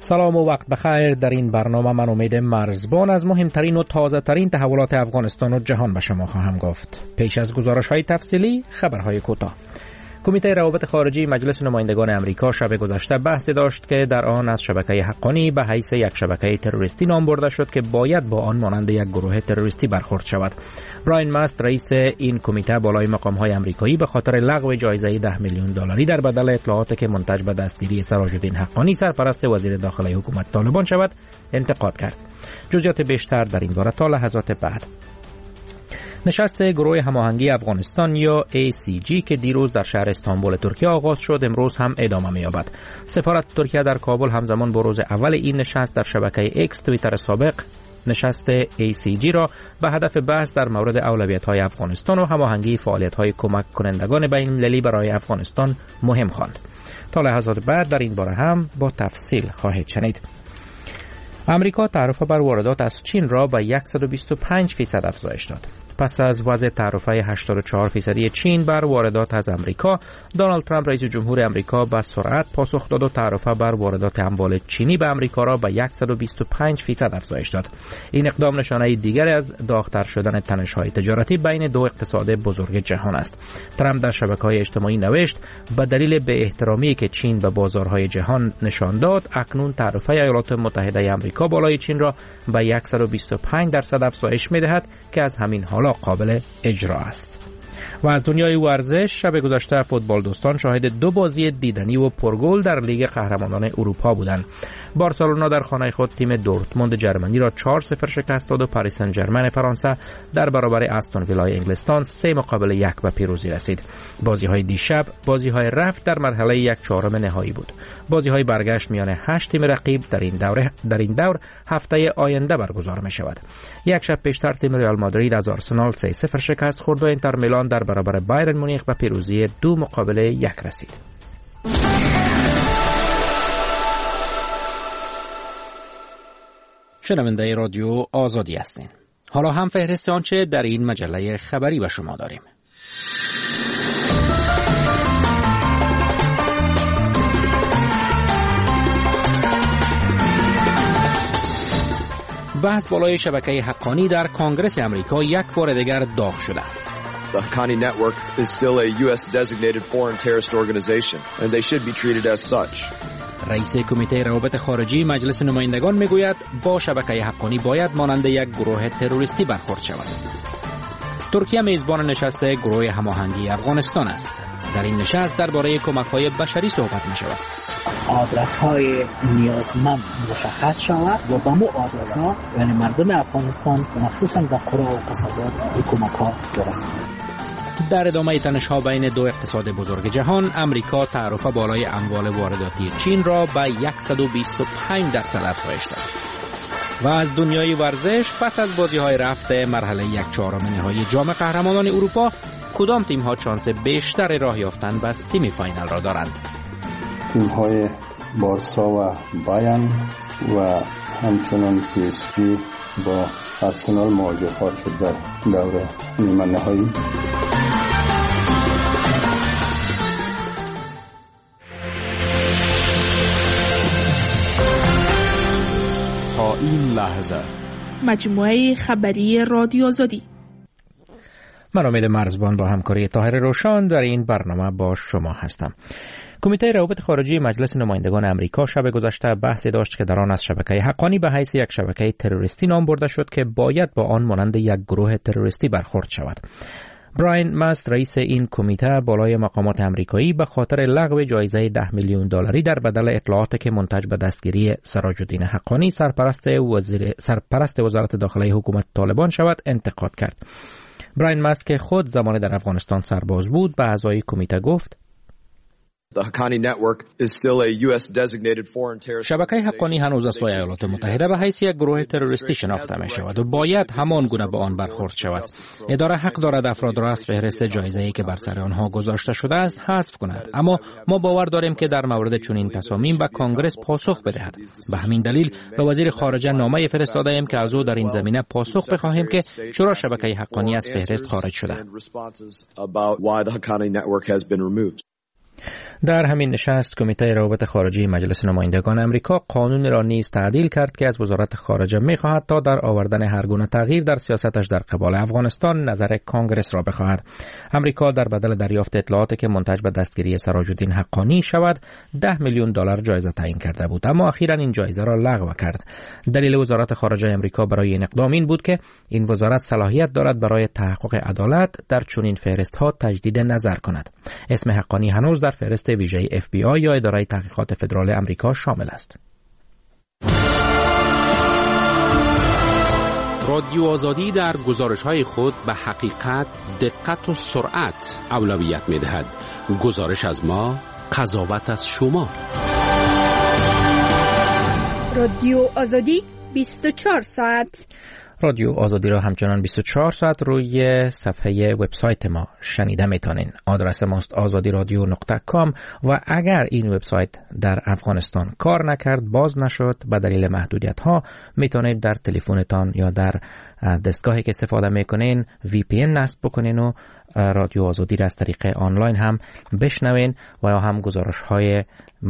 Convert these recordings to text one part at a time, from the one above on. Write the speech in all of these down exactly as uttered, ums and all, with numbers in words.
سلام و وقت بخیر. در این برنامه من امید مرزبان از مهمترین و تازه ترین تحولات افغانستان و جهان به شما خواهم گفت. پیش از گزارش های تفصیلی، خبرهای کوتاه. کمیته روابط خارجی مجلس نمایندگان امریکا شب گذشته بحثی داشت که در آن از شبکه حقانی به حیث یک شبکه تروریستی نام برده شد که باید با آن مانند یک گروه تروریستی برخورد شود. براین ماست رئیس این کمیته بالای مقام‌های آمریکایی به خاطر لغو جایزه ده میلیون دلاری در بدل اطلاعاتی که منتج به دستگیری سراج الدین حقانی سرپرست وزیر داخلی حکومت طالبان شود انتقاد کرد. جزئیات بیشتر در این باره تا لحظات بعد. نشست گروه هماهنگی افغانستان یا ای سی جی که دیروز در شهر استانبول ترکیه آغاز شد امروز هم ادامه می‌یابد. سفارت ترکیه در کابل همزمان با روز اول این نشست در شبکه ایکس توییتر سابق نشست ای سی جی را به هدف بحث در مورد اولویت‌های افغانستان و هماهنگی فعالیت‌های کمک کنندگان بین‌المللی برای افغانستان مهم خواند. تا لحظات بعد در این باره هم با تفصیل خواهید شنید. امریکا تعرفه بر واردات از چین را به صد و بیست و پنج فیصد افزایش داد. پس از وضع تعرفه هشتاد و چهار فیصدی چین بر واردات از امریکا، دونالد ترامپ رئیس جمهور امریکا به سرعت پاسخ داد و تعرفه بر واردات اموال چینی به امریکا را به صد و بیست و پنج فیصد افزایش داد. این اقدام نشانه دیگری از داغ‌تر شدن تنش‌های تجارتی بین دو اقتصاد بزرگ جهان است. ترامپ در شبکه‌های اجتماعی نوشت به دلیل به احترامی که چین به بازارهای جهان نشان داد، اکنون تعرفه ایالات متحده آمریکا بالای چین را به صد و بیست و پنج درصد افزایش می‌دهد که از همین حالا قابل اجرا است. و از دنیای ورزش، شب گذشته فوتبال دوستان شاهد دو بازی دیدنی و پرگل در لیگ قهرمانان اروپا بودند. بارسلونا در خانه خود تیم دورتموند جرمنی را چهار صفر شکست داد و پاریس سن ژرمن فرانسه در برابر استون ویلای انگلستان سه مقابل یک به پیروزی رسید. بازی‌های دیشب بازی‌های رفت در مرحله یک چهارم نهایی بود. بازی‌های برگشت میان هشت تیم رقیب در این دوره در این دور هفته آینده برگزار می‌شود. یک شب پیشتر تیم رئال مادرید از آرسنال سه صفر شکست خورد و اینتر میلان در برابر بایرن مونیخ به پیروزی دو مقابل یک رسید. شنونده رادیو آزادی هستین. حالا هم فهرست آنچه در این مجله خبری به شما داریم. بحث بالای شبکه حقانی در کانگرس امریکا یک بار دیگر داغ شده. The Haqqani network is still a U S designated foreign terrorist organization and they should be treated as such. رئیس کمیته روابط خارجی مجلس نمایندگان میگوید با شبکه حقانی باید مانند یک گروه تروریستی برخورد شود. ترکیه میزبان نشست گروه هماهنگی افغانستان است. در این نشست درباره کمک‌های بشری صحبت می‌شود. آدرس‌های نیازمند مشخص شود و با مو آدرس‌ها یعنی مردم افغانستان مخصوصاً در قرى و قصبات کمک‌ها برسند. در ادامه تنش‌ها بین دو اقتصاد بزرگ جهان، امریکا تعرفه بالای اموال وارداتی چین را به صد و بیست و پنج درصد افزایش داد. و از دنیای ورزش، پس از بازی‌های رفت مرحله یک چهارم نهایی جام قهرمانان اروپا، کدام تیم‌ها شانس بیشتر راه یافتن به سمی فاینال را دارند؟ تیم‌های بارسا و بایرن و همچنان پی اس جی با آرسنال مواجه خواهد شد در دور نیمه نهایی. تا این لحظه مجموعه خبری رادیو آزادی. من امید مرزبان با همکاری طاهر روشان در این برنامه با شما هستم. کمیته روابط خارجی مجلس نمایندگان امریکا شب گذشته بحثی داشت که در آن از شبکه حقانی به حیث یک شبکه تروریستی نام برده شد که باید با آن مانند یک گروه تروریستی برخورد شود. براین ماست رئیس این کمیته بالای مقامات آمریکایی به خاطر لغو جایزه ده میلیون دلاری در بدل اطلاعاتی که منتج به دستگیری سراج الدین حقانی سرپرست وزیر سرپرست وزارت داخلی حکومت طالبان شود انتقاد کرد. براین ماست که خود زمانی در افغانستان سرباز بود به اعضای کمیته گفت: The Haqqani network is still a U S designated foreign terrorist. شبکه حقانی هنوز از سوی ایالات متحده به حیث یک گروه تروریستی شناخته می شود و باید همان گونه به آن برخورد شود. اداره حق دارد افراد را از فهرست جایزه‌ای که بر سر آنها گذاشته شده است حذف کند، اما ما باور داریم که در مورد چنین تصامیم به کانگرس پاسخ بدهد. به همین دلیل به وزیر خارجه نامه فرستاده ایم که از او در این زمینه پاسخ بخواهیم که چرا شبکه حقانی از فهرست خارج شده. در همین نشست کمیته روابط خارجی مجلس نمایندگان امریکا قانون را نیز تعدیل کرد که از وزارت خارجه می‌خواهد تا در آوردن هر گونه تغییر در سیاستش در قبال افغانستان نظر کانگرس را بخواهد. امریکا در بدل دریافت اطلاعاتی که منتج به دستگیری سراج الدین حقانی شود ده میلیون دلار جایزه تعیین کرده بود، اما اخیراً این جایزه را لغو کرد. دلیل وزارت خارجه امریکا برای این اقدام این بود که این وزارت صلاحیت دارد برای تحقق عدالت در چنین فهرست‌ها تجدید نظر کند. اسم حقانی هنوز در فهرست ویژه اف بی آی یا اداره تحقیقات فدرال امریکا شامل است. رادیو آزادی در گزارش‌های خود به حقیقت، دقت و سرعت اولویت می‌دهد. گزارش از ما، قضاوت از شما. رادیو آزادی بیست و چهار ساعت. رادیو آزادی را همچنان بیست و چهار ساعت روی صفحه وبسایت ما شنیده میتونین. آدرس ماست آزادی رادیو نقطه کام و اگر این وبسایت در افغانستان کار نکرد، باز نشد به دلیل محدودیت ها، میتونید در تلفنتان یا در دستگاهی که استفاده میکنین وی پی ان نصب بکنین و رادیو آزادی را از طریق آنلاین هم بشنوین و یا هم گزارش های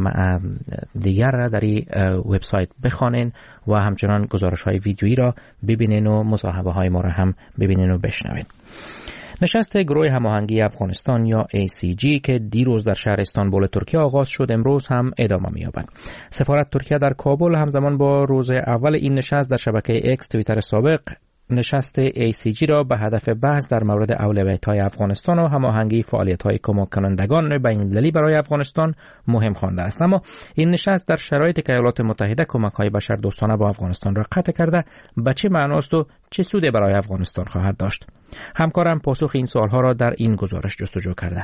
دیگر را در این وبسایت بخوانین و همچنان گزارش های ویدیویی را ببینین و مصاحبه های ما را هم ببینین و بشنوین. نشست گروه هماهنگی افغانستان یا ای سی جی که دیروز در شهر استانبول ترکیه آغاز شد، امروز هم ادامه می‌یابد. سفارت ترکیه در کابل همزمان با روز اول این نشست در شبکه اکس توییتر سابق نشست ای سی جی را به هدف بحث در مورد اولویت‌های افغانستان و هماهنگی فعالیت‌های کمک کنندگان بین‌المللی برای افغانستان مهم خوانده است. اما این نشست در شرایطی که ایالات متحده کمک‌های بشردوستانه با افغانستان را قطع کرده به چه معناست و چه سودی برای افغانستان خواهد داشت؟ همکارم پاسخ این سوال‌ها را در این گزارش جستجو کرده.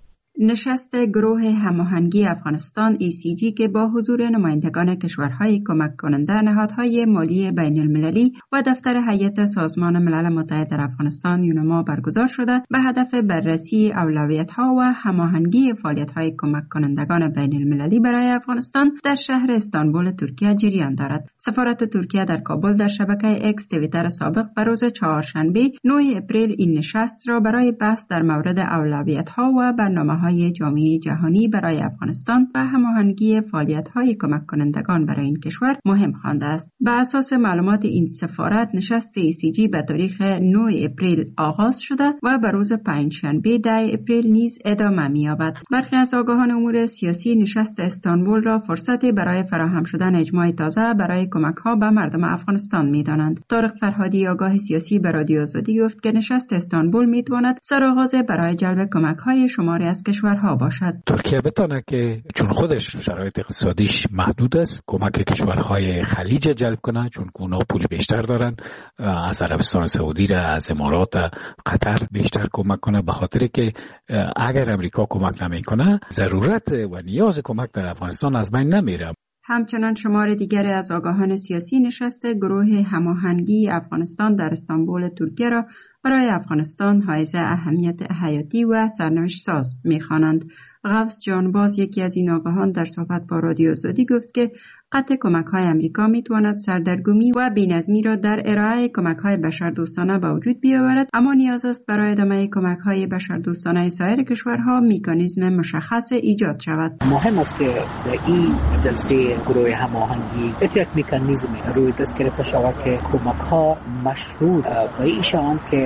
نشست گروه هماهنگی افغانستان ای سی جی که با حضور نمایندگان کشورهای کمک کننده، نهادهای مالی بین المللی و دفتر هیئت سازمان ملل متحد در افغانستان یونما برگزار شده به هدف بررسی اولویت‌ها و هماهنگی فعالیت‌های کمک کنندگان بین المللی برای افغانستان در شهر استانبول ترکیه جریان دارد. سفارت ترکیه در کابل در شبکه اکس توییتر سابق به روز چهارشنبه نه اپریل این نشست را برای بحث در مورد اولویت‌ها و برنامه های جامعه جهانی برای افغانستان و هماهنگی فعالیت‌های کمک کنندگان برای این کشور مهم خوانده است. به اساس معلومات این سفارت، نشست ای سی جی به تاریخ نه اپریل آغاز شده و به روز پنجشنبه ده اپریل نیز ادامه می‌یابد. برخی از آگاهان امور سیاسی نشست استانبول را فرصتی برای فراهم شدن اجماع تازه برای کمک‌ها به مردم افغانستان می‌دانند. طارق فرهادی، آگاه سیاسی، به رادیو آزادی گفت که نشست استانبول می‌تواند سرآغاز برای جلب کمک‌های شماری از کشورها باشد. ترکیه بتونه که چون خودش شرایط اقتصادیش محدود است، کمک کشورهای خلیج جلب کنه، چون اونا پول بیشتر دارن، از عربستان سعودی را، از امارات، قطر بیشتر کمک کنه، به خاطر که اگر امریکا کمک نمیکنه ضرورت و نیاز کمک در افغانستان از بین نمیره. همچنان شمار دیگری از آگاهان سیاسی نشست گروه هماهنگی افغانستان در استانبول ترکیه را برای افغانستان حائز اهمیت حیاتی و سرنوشت ساز می‌خوانند. غوث جانباز، یکی از این آگاهان، در صحبت با رادیو آزادی گفت که قطع کمک‌های امریکا می‌تواند سردرگمی و بی‌نظمی را در ارائه کمک‌های بشردوستانه به وجود بیاورد، اما نیاز است برای ادامه کمک‌های بشردوستانه سایر کشورها مکانیزم مشخص ایجاد شود. مهم است که در این جلسه گروه هماهنگی یک مکانیزم روی دست گرفته شود که کمک‌ها مشروط به ایشان که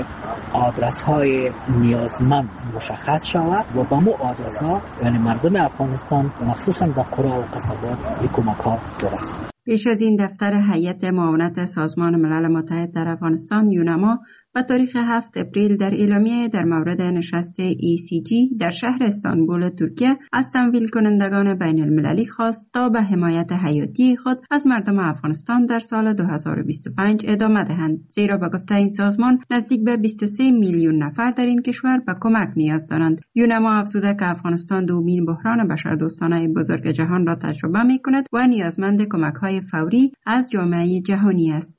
آدرس‌های نیازمند مشخص شود و با مو آدرس‌ها یعنی مردم افغانستان مخصوصاً در قرى و قصبات کمک‌ها برسند. پیش از این دفتر هیئت معاونت سازمان ملل متحد در افغانستان یونما به تاریخ هفت اپریل در اعلامیه در مورد نشست ای سی جی در شهر استانبول ترکیه از تمویل کنندگان بین المللی خواست تا به حمایت حیاتی خود از مردم افغانستان در سال دو هزار و بیست و پنج ادامه دهند، زیرا به گفته این سازمان نزدیک به بیست و سه میلیون نفر در این کشور به کمک نیاز دارند. یونما افزوده که افغانستان دومین بحران بشردوستانه بزرگ جهان را تجربه می کند و نیازمند کمک های فوری از جامعه جهانی است.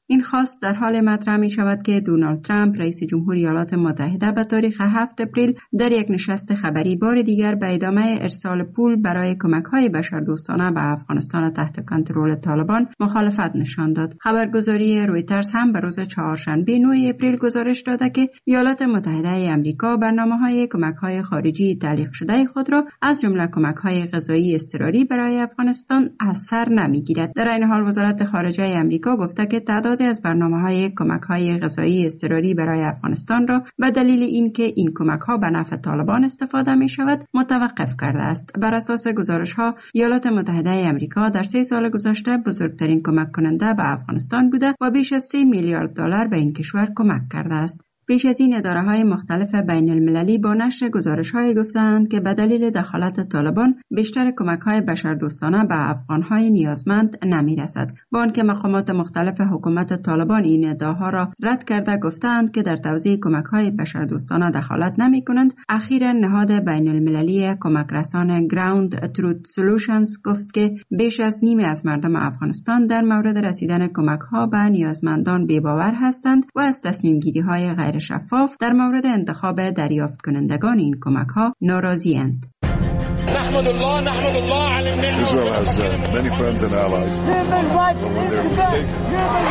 این خواست در حال مطرح می شود که دونالد ترامپ رئیس جمهوری ایالات متحده به تاریخ هفتم اپریل در یک نشست خبری بار دیگر به ادامه ارسال پول برای کمک‌های بشردوستانه به افغانستان تحت کنترل طالبان مخالفت نشان داد. خبرگزاری رویترز هم به روز چهارشنبه نهم اپریل گزارش داده که ایالات متحده آمریکا برنامه‌های کمک‌های خارجی تعلیق شده خود را از جمله کمک‌های غذایی اضطراری برای افغانستان از سر نمی‌گیرد. در این حال وزارت خارجه آمریکا گفته که تعدادی از برنامه‌های کمک‌های غذایی اضطراری برای افغانستان را به دلیل اینکه این کمک‌ها به نفع طالبان استفاده می‌شود متوقف کرده است. بر اساس گزارش‌ها ایالات متحده آمریکا در سه سال گذشته بزرگترین کمک کننده به افغانستان بوده و بیش از سه میلیارد دلار به این کشور کمک کرده است. پیش از این اداره‌های مختلف بین المللی با نشر گزارش‌های گفتند که به دلیل دخالت طالبان بیشتر کمک‌های بشردوستانه به افغان‌های نیازمند نمی‌رسد. با آنکه مقامات مختلف حکومت طالبان این ادعاها را رد کرده گفتند که در توزیع کمک‌های بشردوستانه دخالت نمی‌کنند، اخیراً نهاد بین المللی کمک رسان گراوند تروت سولوشنز گفت که بیش از نیمی از مردم افغانستان در مورد رسیدن کمک‌ها به نیازمندان بی‌باور هستند و از تصمیم‌گیری‌های غیر شفاف در مورد انتخاب دریافت کنندگان این کمک ها ناراضی اند. نحمد الله نحمد الله علی النعمة. Israel has uh, many friends and allies. But when they're mistaken.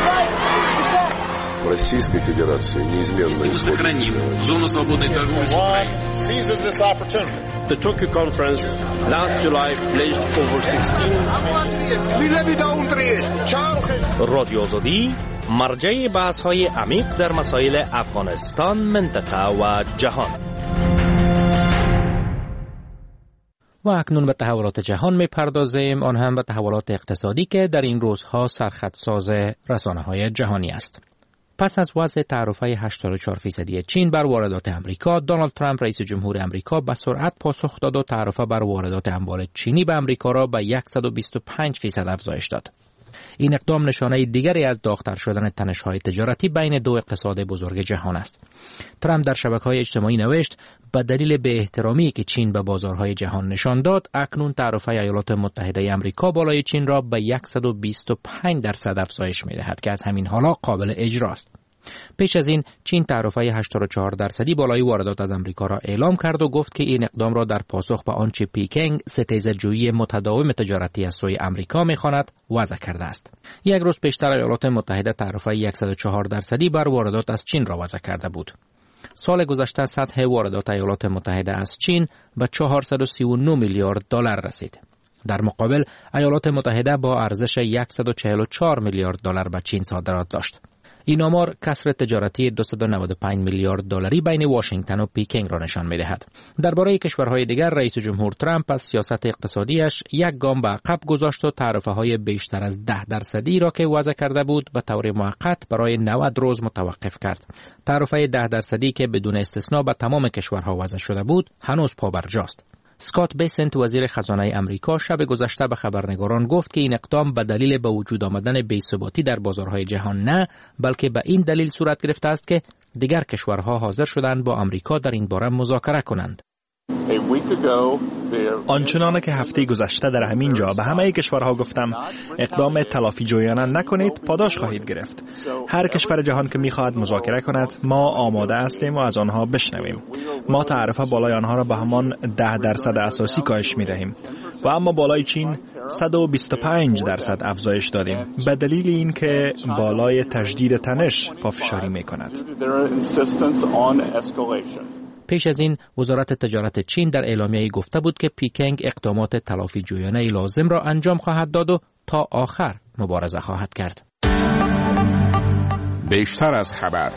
Российской Федерации неизменно сохраним зону свободной торговли с Украиной. Seizes this opportunity. The Tokyo conference last July pledged over sixteen. رادیو آزادی مرجع بحث‌های عمیق در مسائل افغانستان، منطقه و جهان. و اکنون به تحولات جهان می‌پردازیم، آن هم به تحولات اقتصادی که در این روزها سرخطساز رسانه‌های جهانی است. پس از وضع تعرفه هشتاد و چهار فیصدی چین بر واردات امریکا، دونالد ترامپ رئیس جمهور امریکا به سرعت پاسخ داد و تعرفه بر واردات اموال چینی به امریکا را به صد و بیست و پنج فیصد افزایش داد. این اقدام نشانه دیگری از داغ‌تر شدن تنش‌های تجارتی بین دو اقتصاد بزرگ جهان است. ترامپ در شبکه‌های اجتماعی نوشت به دلیل بی‌احترامی که چین به بازارهای جهان نشان داد، اکنون تعرفه ایالات متحده آمریکا بالای چین را به صد و بیست و پنج درصد افزایش می‌دهد که از همین حالا قابل اجراست. پیش از این چین تعرفه هشتاد و چهار درصدی بالای واردات از امریکا را اعلام کرد و گفت که این اقدام را در پاسخ به آنچه پیکنگ ستیزه‌جویی متداوم تجارتی از سوی امریکا می‌خواند وضع کرده است. یک روز پیشتر ایالات متحده تعرفه صد و چهار درصدی بر واردات از چین را وضع کرده بود. سال گذشته سطح واردات ایالات متحده از چین به چهارصد و سی و نه میلیارد دلار رسید. در مقابل ایالات متحده با ارزش صد و چهل و چهار میلیارد دلار به چین صادرات داشت. این آمار کسر تجارتی دویست و نود و پنج میلیارد دلاری بین واشنگتن و پیکنگ را نشان می‌دهد. درباره کشورهای دیگر، رئیس جمهور ترامپ از سیاست اقتصادیش یک گام به عقب گذاشت و تعرفه‌های بیشتر از ده درصدی را که وضع کرده بود به طور موقت برای نود روز متوقف کرد. تعرفه ده درصدی که بدون استثنا به تمام کشورها وضع شده بود، هنوز پابرجاست. اسکات بیسنت وزیر خزانه امریکا شب گذشته به خبرنگاران گفت که این اقدام به دلیل به وجود آمدن بی‌ثباتی در بازارهای جهان نه، بلکه به این دلیل صورت گرفته است که دیگر کشورها حاضر شدند با امریکا در این باره مذاکره کنند. آنچنانه که هفته گذشته در همین جا به همه کشورها گفتم اقدام تلافی جویانه نکنید، پاداش خواهید گرفت. هر کشور جهان که میخواهد مذاکره کند، ما آماده هستیم و از آنها بشنویم. ما تعرفه بالای آنها را به همان ده درصد اساسی کاهش میدهیم و اما بالای چین صد و بیست و پنج درصد افزایش دادیم به دلیل اینکه بالای تجدید تنش پافشاری میکند. پیش از این وزارت تجارت چین در اعلامیه‌ای گفته بود که پیکنگ اقدامات تلافی جویانه لازم را انجام خواهد داد و تا آخر مبارزه خواهد کرد. بیشتر از خبر.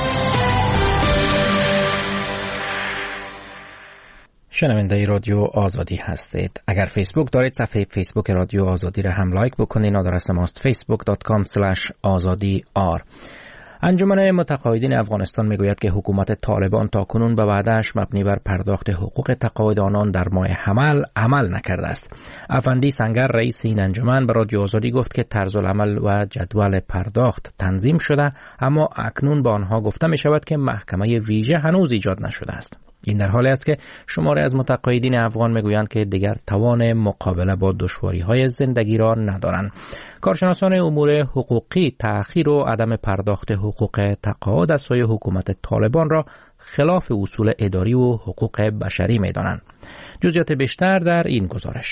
شنونده رادیو آزادی هستید. اگر فیسبوک دارید، صفحه فیسبوک رادیو آزادی را هم لایک بکنید. آدرس ماست فیسبوک دات کام اسلش آزادی آر. انجمن متقاعدین افغانستان میگوید که حکومت طالبان تاکنون به وعده‌اش مبنی بر پرداخت حقوق تقاعد آنان در ماه حمل عمل نکرده است. افندی سنگر رئیس این انجمن به رادیو آزادی گفت که طرز العمل و جدول پرداخت تنظیم شده، اما اکنون با آنها گفته می شود که محکمه ویژه هنوز ایجاد نشده است. این در حالی است که شماری از متقاعدین افغان میگویند که دیگر توان مقابله با دشواری‌های زندگی را ندارند. کارشناسان امور حقوقی تأخیر و عدم پرداخت حقوق تقاعد از سوی حکومت طالبان را خلاف اصول اداری و حقوق بشری می‌دانند. جزئیات بیشتر در این گزارش.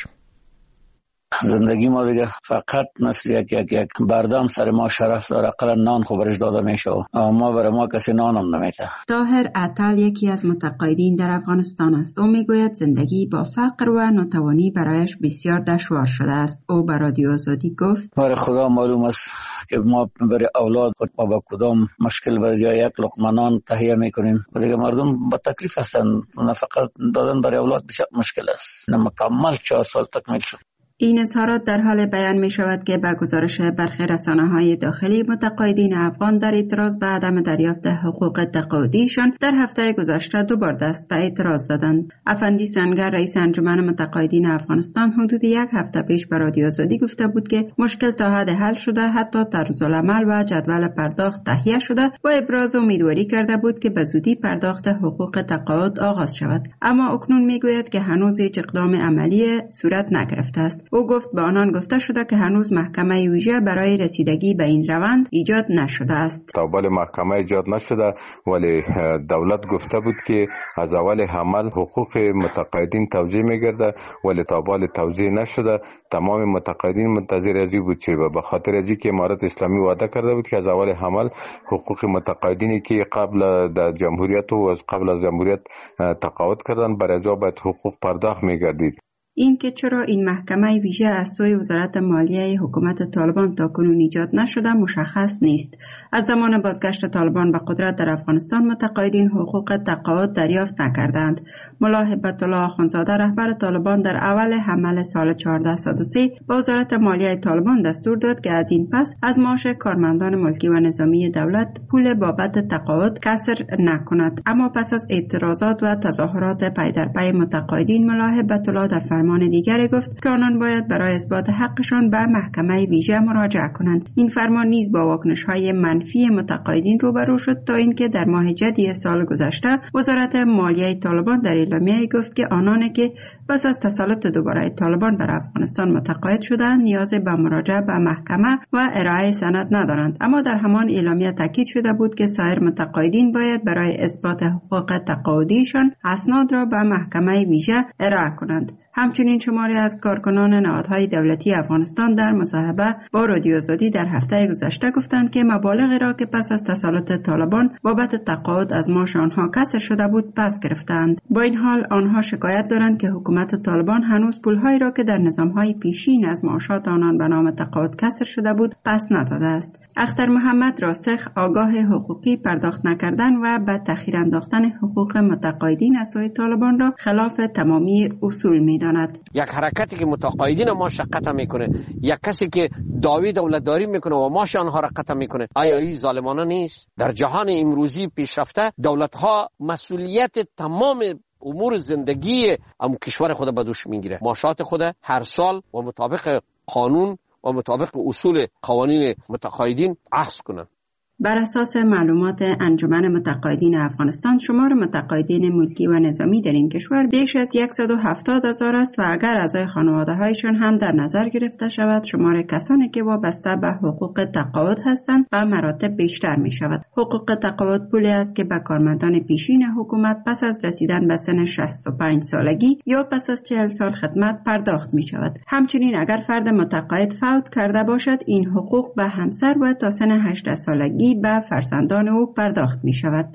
زندگی ما دیگه فقط مثل یک یک یک بردام سر ما شرف داره، اقلا نان خوبرش داده میشه اما ما برای ما کسی نانم نمیده. طاهر عطل یکی از متقاعدین در افغانستان است. او میگوید زندگی با فقر و ناتوانی برایش بسیار دشوار شده است. او به رادیو آزادی گفت برای خدا معلوم است که ما برای اولاد خود ما با کدام مشکل برای یک لقمه نان تهیه میکنیم. دیگه مردم با تکلیف هستن، نه فقط دادن برای اولاد مشکل است. نه مکمل چهار سال تکمیل شد. این اظهارات در حال بیان می شود که به گزارش برخی رسانه‌های داخلی متقاعدین افغان در اعتراض به عدم دریافت حقوق تقاعدیشان در هفته گذشته دوبار دست به اعتراض زدند. افندی سنگر رئیس انجمن متقاعدین افغانستان حدود یک هفته پیش به رادیو آزادی گفته بود که مشکل تا حد حل شده، حتی طرزالعمل و جدول پرداخت تهیه شده و ابراز امیدواری کرده بود که به زودی پرداخت حقوق تقاعد آغاز شود. اما اکنون میگوید که هنوز هیچ اقدام عملی صورت نگرفته است. او گفت به آنان گفته شده که هنوز محکمه ویژه برای رسیدگی به این روند ایجاد نشده است. تا بال محکمه ایجاد نشده، ولی دولت گفته بود که از اول عمل حقوق متقاعدین توزیع میگرده، ولی تا بال توزیع نشده. تمام متقاعدین منتظر ازی بود چه به خاطر ازی که امارت اسلامی وعده کرده بود که از اول عمل حقوق متقاعدینی که قبل در جمهوریت و از قبل از جمهوریت تقاعد کردن بر ازا باید حقوق پرداخت میگردید. این که چرا این محکمه ویژه از سوی وزارت مالیه حکومت طالبان تا کنون ایجاد نشده مشخص نیست. از زمان بازگشت طالبان به قدرت در افغانستان متقاعدین حقوق تقاعد دریافت نکردند. ملا هبت الله آخوندزاده رهبر طالبان در اول حمل سال چهارده صد و سه با وزارت مالیه طالبان دستور داد که از این پس از معاش کارمندان ملکی و نظامی دولت پول بابت تقاعد کسر نکند. اما پس از اعتراضات و تظاهرات پی در پی متقاعدین ملا هبت الله در فرمان دیگر گفت که آنان باید برای اثبات حقشان به محکمه ویژه مراجعه کنند. این فرمان نیز با واکنش‌های منفی متقاعدین روبرو شد تا اینکه در ماه جدی سال گذشته وزارت مالیه طالبان در اعلامیه گفت که آنانی که پس از تسلط دوباره طالبان بر افغانستان متقاعد شدند نیاز به مراجعه به محکمه و ارائه سند ندارند. اما در همان اعلامیه تاکید شده بود که سایر متقاعدین باید برای اثبات حقوق تقاعدیشان اسناد را به محکمه ویژه ارائه کنند. همچنین شماری از کارکنان نهادهای دولتی افغانستان در مصاحبه با رادیو آزادی در هفته گذشته گفتند که مبالغی را که پس از تسلط طالبان بابت تقاعد از معاش آنها کسر شده بود پس گرفتند. با این حال آنها شکایت دارند که حکومت طالبان هنوز پولهایی را که در نظامهای پیشین از معاشات آنان به نام تقاعد کسر شده بود پس نداده است. اختر محمد راسخ آگاه حقوقی پرداخت نکردن و به تأخیر انداختن حقوق متقاعدین از سوی طالبان را خلاف تمامی اصول می‌داند. یک حرکتی که متقاعدین ما قطع میکنه، یک کسی که دعوی دولتداری میکنه و ماش آنها را قطع میکنه، آیا این ظالمانه نیست؟ در جهان امروزی پیشرفته دولت ها مسئولیت تمام امور زندگی ام کشور خود به دوش میگیره. معاشات خود هر سال و مطابق قانون و مطابق اصول قوانین متقاعدین اخذ کنن. بر اساس معلومات انجمن متقاعدین افغانستان شمار متقاعدین ملکی و نظامی در این کشور بیش از صد و هفتاد هزار است و اگر اعضای خانواده هایشان هم در نظر گرفته شود شمار کسانی که وابسته به حقوق تقاعد هستند به مراتب بیشتر می شود. حقوق تقاعد پولی است که به کارمندان پیشین حکومت پس از رسیدن به سن شصت و پنج سالگی یا پس از چهل سال خدمت پرداخت می شود. همچنین اگر فرد متقاعد فوت کرده باشد این حقوق به همسر و تا سن هجده سالگی به فرزندان او پرداخت می شود.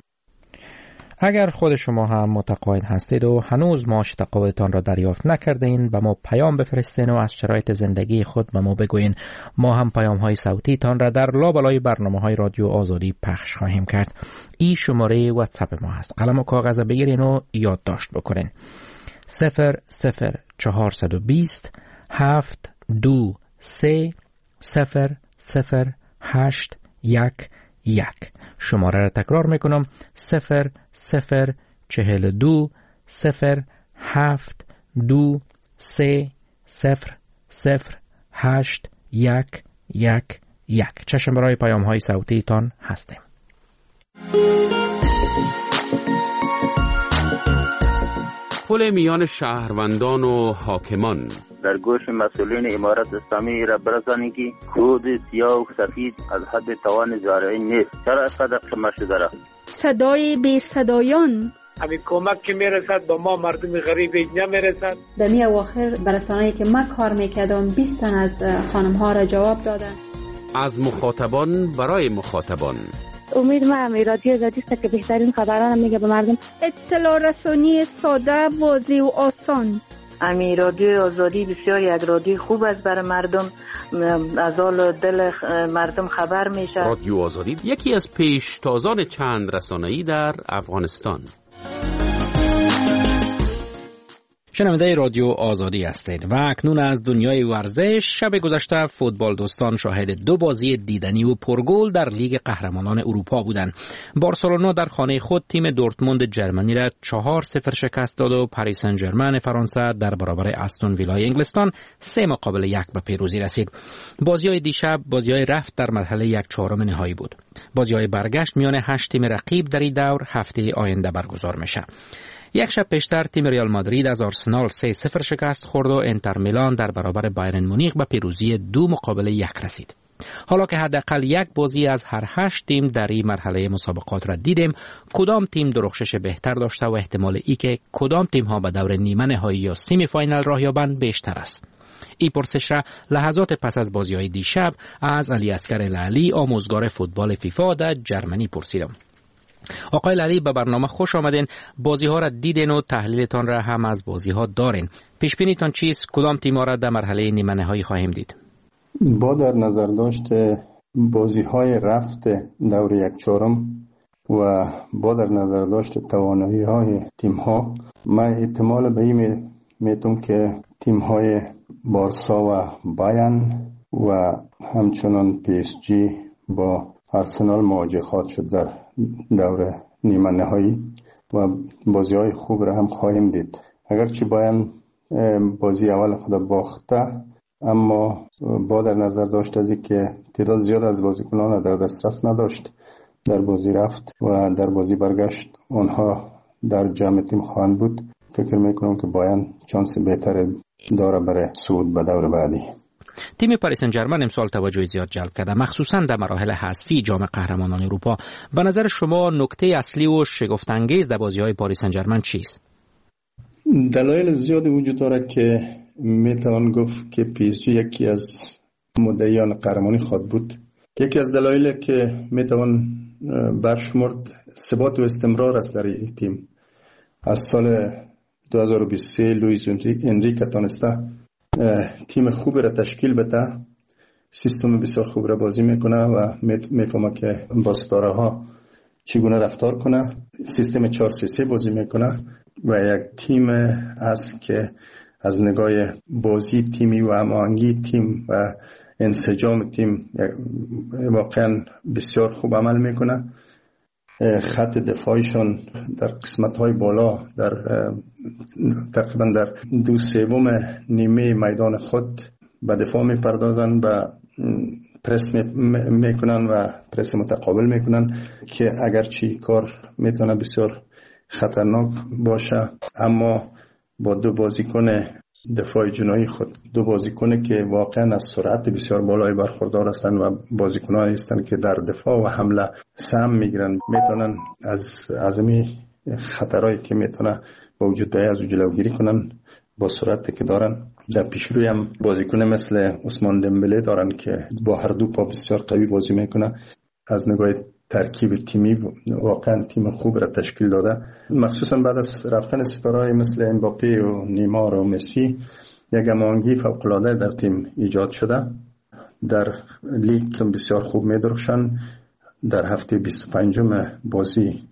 اگر خود شما هم متقاعد هستید و هنوز معاش تقاعدتان را دریافت نکردین به ما پیام بفرستین و از شرایط زندگی خود به ما بگوین. ما هم پیام های صوتی تان را در لابلای برنامه های رادیو آزادی پخش خواهیم کرد. این شماره واتساپ ما هست. قلم و کاغذ بگیرین و یادداشت بکنین. صفر صفر چهارصد و بیست هفت دو سه صفر صفر هشت یک یک. شماره را تکرار میکنم صفر صفر چهل دو صفر هفت دو سه صفر صفر هشت یک یک یک. چشم برای پیام های صوتی تان هستیم. تداخل میان شهروندان و حاکمان در گوش مسئولین امارت اسلامی را برسانید که کود سیاه و سفید از حد توان زارعی نیست. چرا اینقدر قمه شده را؟ صدای بی صدایان همین کمک که میرسد با ما مردم غریب اینجا میرسد. در می اواخر برسانه‌ای که من کار میکردم بیست تن از خانم ها را جواب دادن. از مخاطبان برای مخاطبان. امید ما هم رادیو آزادی است که بهترین خبران میگه به مردم. اطلاع رسانی ساده، واضح و آسان. امی رادیو آزادی بسیار یک رادیو خوب است برای مردم، از حال دل مردم خبر میشه. رادیو آزادی یکی از پیشتازان چند رسانه‌ای در افغانستان. شنونده رادیو آزادی هستید و اکنون از دنیای ورزش. شب گذشته فوتبال دوستان شاهد دو بازی دیدنی و پرگل در لیگ قهرمانان اروپا بودند. بارسلونا در خانه خود تیم دورتموند جرمنی را چهار صفر شکست داد و پاریس سن ژرمن فرانسه در برابر استون ویلای انگلستان سه مقابل یک به پیروزی رسید. بازی‌های دیشب بازی‌های رفت در مرحله یک چهارم نهایی بود. بازی‌های برگشت میان هشت تیم رقیب در این دور هفته آینده برگزار میشه. یک شب پیشتر تیم ریال مادرید از آرسنال سه صفر شکست خورد و انتر میلان در برابر بایرن مونیخ به پیروزی دو مقابل یک رسید. حالا که حداقل یک بازی از هر هشت تیم در این مرحله مسابقات را دیدیم، کدام تیم درخشش بهتر داشته و احتمال ای که کدام تیم ها به دور نیمه نهایی یا سمی فاینال راه یابند بیشتر است؟ این پرسش را لحظات پس از بازی‌های دیشب از علی اصغر لعلی، آموزگار فوتبال فیفا در جرمنی پرسیدم. آقای لعلی، به برنامه خوش آمدین. بازی ها را دیدین و تحلیلتان را هم از بازی ها دارین. پیش بینیتان چیست؟ کدام تیم ها را در مرحله نیمه نهایی خواهیم دید؟ با در نظر داشت بازی های رفت دور یک چهارم و با در نظر داشت توانایی های تیم ها، من احتمال به این میتونم که تیم های بارسا و بایرن و همچنان پی اس جی با آرسنال مواجه خواهد شد در دور نیمه نهایی و بازی های خوب را هم خواهیم دید. اگرچه بایرن بازی اول خود باخته، اما با در نظر داشت از که تعداد زیاد از بازیکنان در دسترس نداشت در بازی رفت و در بازی برگشت آنها در جمع تیم خواهند بود، فکر میکنم که بایرن شانس بهتر داره برای صعود به دور بعدی. تیم پاریس سن ژرمن امسال توجه زیاد جلب کرده، مخصوصا در مراحل حذفی جام قهرمانان اروپا. به نظر شما نکته اصلی و شگفت انگیز در بازی‌های پاریس سن ژرمن چیست؟ دلایل زیادی وجود داره که میتوان گفت که پی اس جی یکی از مدعیان قهرمانی خواهد بود. یکی از دلایلی که میتوان برشمرد ثبات و استمرار است در این تیم. از سال دو هزار و بیست و سه لوئیس انریکه تانسته تیم خوب را تشکیل بده، سیستم بسیار خوب را بازی میکنه و میفهمه که با ستاره ها چگونه رفتار کنه. سیستم چهار سه سه بازی میکنه و یک تیم است که از نگاه بازی تیمی و هماهنگی تیم و انسجام تیم واقعا بسیار خوب عمل میکنه. خط دفاعیشان در قسمت‌های بالا در تقریبا در دو سوم نیمه میدان خود به دفاع میپردازن و پرس میکنن و پرس متقابل میکنن که اگرچه کار میتونه بسیار خطرناک باشه، اما با دو بازیکن دفاع جناحی خود، دو بازیکن که واقعا از سرعت بسیار بالای برخوردار هستند و بازیکنان هستند که در دفاع و حمله سهم میگیرن، میتونن از عظمی خطرهایی که میتونه با وجود بیای از جلوگیری کنن با سرعتی که دارن. در پیشروی هم بازیکن مثل عثمان دمبله دارن که با هر دو پا بسیار قوی بازی میکنه. از نگاه ترکیب تیمی واقعا تیم خوب را تشکیل داده، مخصوصا بعد از رفتن ستاره‌های مثل امباپه و نیمار و مسی یک هماهنگی فوق‌العاده در تیم ایجاد شده. در لیگ بسیار خوب می‌درخشن. در هفته بیست و پنجم بازی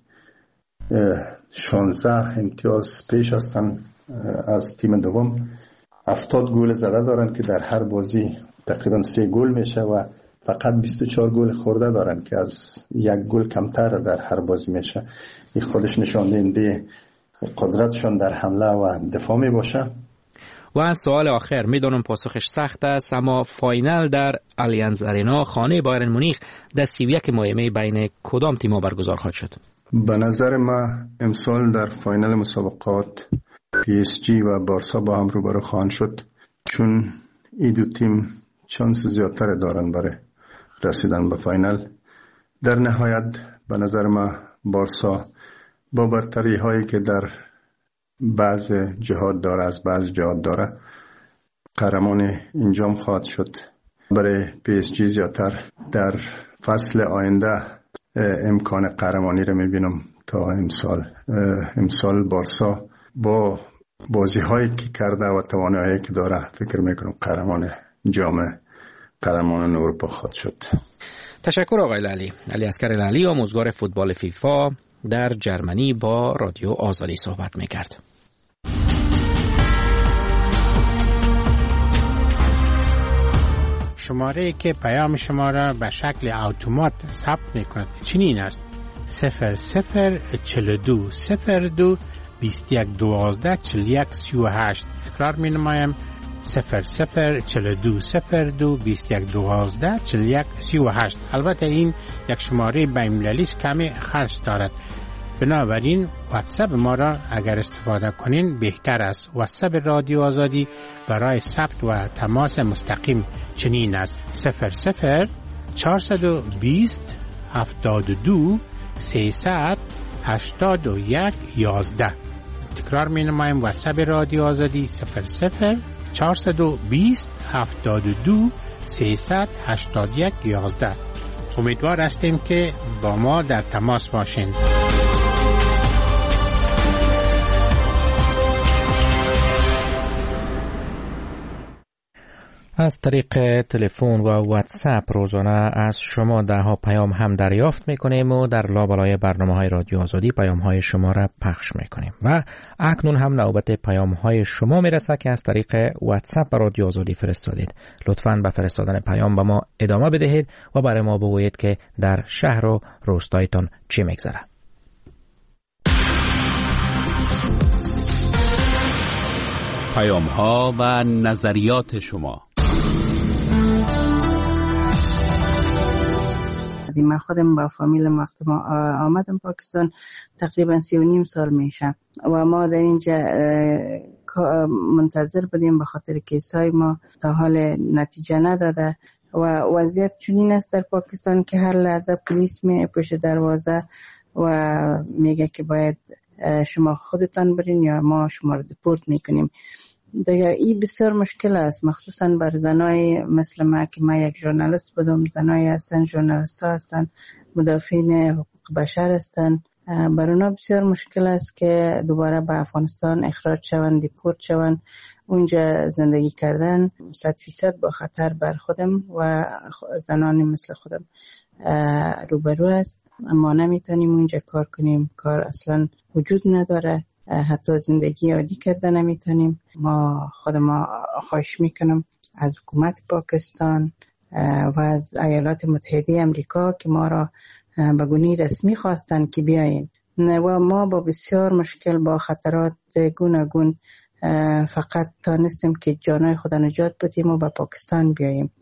شانزده امتیاز پیش هستن از تیم دوم. هفتاد گل زده دارن که در هر بازی تقریبا سه گل میشه و فقط بیست و چهار گل خورده دارن که از یک گل کمتر در هر بازی میشه. این خودش نشان دهنده قدرتشان در حمله و دفاع می باشه. و از سوال آخر، میدونم پاسخش سخت است، اما فاینال در آلیانز آرینا خانه بایرن مونیخ در سی و یک مایمه بین کدام تیم‌ها برگزار خواهد شد؟ به نظر من امسال در فاینال مسابقات پی اس جی و بارسا با هم روبرو خواهند شد، چون این دو تیم چانس زیادتر دارن برای رسیدن به فاینال. در نهایت به نظر ما بارسا با برتری هایی که در بعض جهات داره از بعض جهات داره قهرمان انجام خواهد شد. برای پی اس جی زیادتر در فصل آینده امکان قهرمانی رو میبینم تا امسال. امسال بارسا با بازی هایی که کرده و توانایی که داره فکر میکنم قهرمان جام قهرمان اروپا خواهد شد. تشکر آقای لالی. علی اصغر لالی، آموزگار فوتبال فیفا در جرمنی، با رادیو آزادی صحبت میکرد. شماره که پیام شما را به شکل اتومات ثبت میکند چنین است: صفر صفر چهل و دو صفر دو بیست و یک دوازده چهل و یک سی و هشت. تکرار می نمایم: صفر صفر چهل و دو صفر دو بیست و یک دوازده چهل و یک سی و هشت. البته این یک شماره بین‌المللی است، کمی خرج دارد، بنابراین واتساپ ما را اگر استفاده کنین بهتر است. واتساپ رادیو آزادی برای ثبت و تماس مستقیم چنین است: صفر صفر چهارصد و بیست هفتاد و دو سیصد هشتاد و یک یازده. تکرار می نمایم: واتساپ رادیو آزادی صفر صفر چهارصد و بیست هفتاد و دو سیصد هشتاد و یک یازده. امیدوار هستیم که با ما در تماس باشین. از طریق تلفن و واتساپ روزانه از شما ده ها پیام هم دریافت میکنیم و در لابلای برنامه های رادیو آزادی پیام های شما را پخش میکنیم و اکنون هم نوبت پیام های شما میرسه که از طریق واتساپ به رادیو آزادی فرستادید. لطفاً به فرستادن پیام به ما ادامه بدهید و برای ما بگویید که در شهر و روستایتان چی میگذره. پیام ها و نظریات شما. من خودم با فامیلم وقتی ما آمدم پاکستان تقریبا سی و نیم سال میشه و ما در اینجا منتظر بودیم به خاطر کیسای ما تا حال نتیجه نداده و وضعیت چنین است در پاکستان که هر لحظه پلیس می پشت دروازه و میگه که باید شما خودتان برین یا ما شما رو دپورت میکنیم. دیگه این بسیار مشکل است، مخصوصا بر زنای مثل ما که ما یک ژورنالیست بودم. زنای هستن، ژورنالیست ها هستن، مدافعین حقوق بشر هستن. بر اونا بسیار مشکل است که دوباره به افغانستان اخراج شوند، دپورت شوند. اونجا زندگی کردن صد فیصد با خطر بر خودم و زنانی مثل خودم روبرو است. اما نمیتونیم اونجا کار کنیم، کار اصلا وجود نداره، حتی زندگی عادی کرده نمیتونیم. ما خود ما خواهش میکنم از حکومت پاکستان و از ایالات متحده امریکا که ما را به گونه رسمی خواستن که بیاییم و ما با بسیار مشکل با خطرات گوناگون فقط تانستیم که جانای خود نجات بدیم و به پاکستان بیاییم.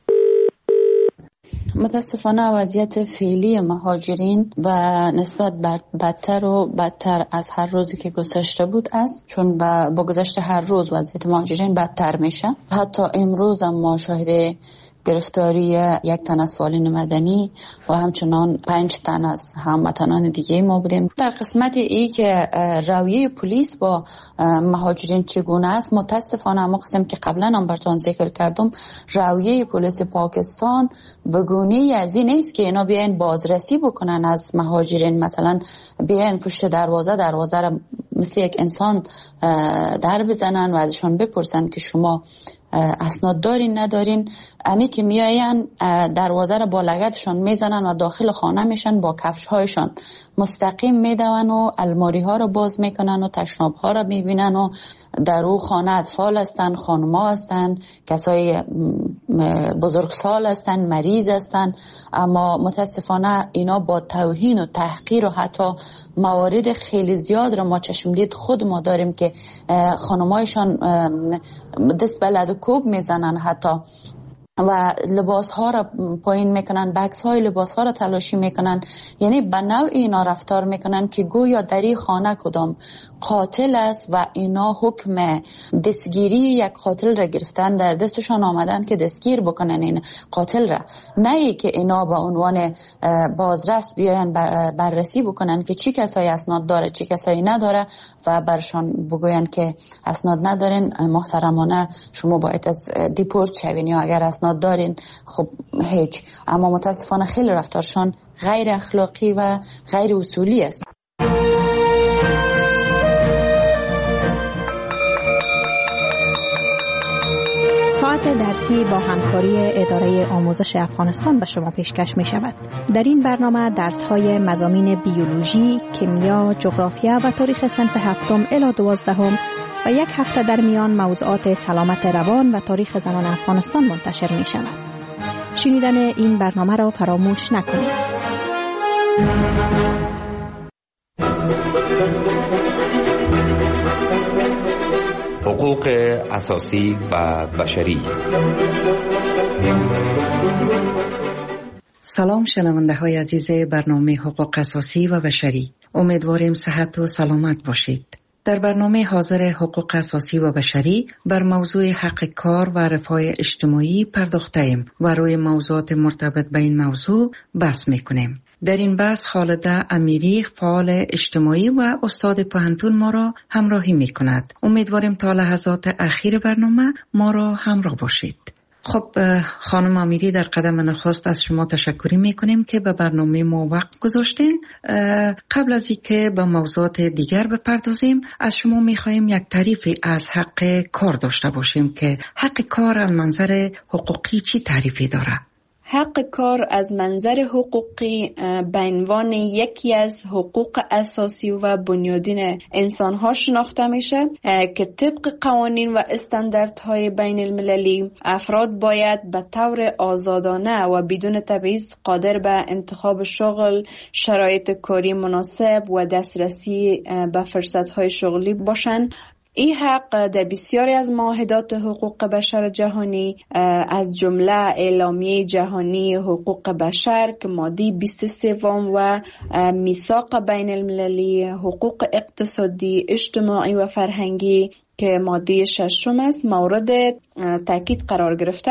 متاسفانه وضعیت فعلی مهاجرین و نسبت بدتر و بدتر از هر روزی که گذشته بود است، چون با گذشت هر روز وضعیت مهاجرین بدتر میشه. حتی امروز هم ما شاهد گرفتاری یک تن از فعالین مدنی و همچنان پنج تن از هموطنان دیگه ما بودیم. در قسمت ای که رویه پلیس با مهاجرین چگونه است، متاسفانه ما قسم که قبلا هم براتون ذکر کردم، رویه پلیس پاکستان به گونه‌ای از این نیست که اینا بیاین بازرسی بکنن از مهاجرین، مثلا بیاین پشت دروازه دروازه را مثل یک انسان در بزنن و ازشون بپرسن که شما اسناد دارین ندارین. امی که میاین دروازه رو با لگدشان میزنن و داخل خانه میشن، با کفش هایشان مستقیم میدون و الماری ها رو باز میکنن و تشناب ها رو میبینن و در او خانه اطفال هستن، خانما هستن، کسای بزرگسال هستن، مریض هستن. اما متاسفانه اینا با توهین و تحقیر و حتی موارد خیلی زیاد رو ما چشم دید خود ما داریم که خانمایشان دست به لد و کوب میزنن. حتی و لباس ها را پایین میکنن، بکس های لباس ها را تلاشی میکنن. یعنی به نوع اینا رفتار میکنن که گویا در این خانه کدام قاتل است و اینا حکم دستگیری یک قاتل را گرفتن، در دستشان آمدن که دستگیر بکنن این قاتل را، نه ای که اینا به عنوان بازرس بیاین بررسی بکنن که چی کسایی اسناد داره چی کسایی نداره و برشان بگوین که اسناد ندارین محترمانه شما باید از دیپورت شوین، یا اگر اسناد دارین خب هیچ. اما متاسفانه خیلی رفتارشان غیر اخلاقی و غیر اصولی است. ساعت درسی با همکاری اداره آموزش افغانستان به شما پیشکش می شود. در این برنامه درس های مضامین بیولوژی، کیمیا، جغرافیا و تاریخ صنف هفتم الی دوازدهم و یک هفته در میان موضوعات سلامت روان و تاریخ زنان افغانستان منتشر می شود. شنیدن این برنامه را فراموش نکنید. حقوق اساسی و بشری. سلام شنونده های عزیز برنامه حقوق اساسی و بشری. امیدواریم صحت و سلامت باشید. در برنامه حاضر حقوق اساسی و بشری بر موضوع حق کار و رفاه اجتماعی پرداخته‌ایم و روی موضوعات مرتبط به این موضوع بحث می‌کنیم. در این بحث خالده امیری، فعال اجتماعی و استاد پوهنتون ما را همراهی می‌کند. امیدواریم تا لحظات اخیر برنامه ما را همراه باشید. خب خانم امیری، در قدم نخست از شما تشکری میکنیم که به برنامه ما وقت گذاشتین. قبل از اینکه به موضوعات دیگر بپردازیم از شما میخواهیم یک تعریفی از حق کار داشته باشیم که حق کار از منظر حقوقی چی تعریفی داره؟ حق کار از منظر حقوقی به عنوان یکی از حقوق اساسی و بنیادین انسان‌ها شناخته میشه که طبق قوانین و استانداردهای بین المللی افراد باید به طور آزادانه و بدون تبعیض قادر به انتخاب شغل، شرایط کاری مناسب و دسترسی به فرصت‌های شغلی باشند. این حق در بسیاری از معاهدات حقوق بشر جهانی از جمله اعلامیه جهانی حقوق بشر که ماده بیست و سه و میثاق بین المللی حقوق اقتصادی، اجتماعی و فرهنگی که ماده ششم است مورد تاکید قرار گرفته.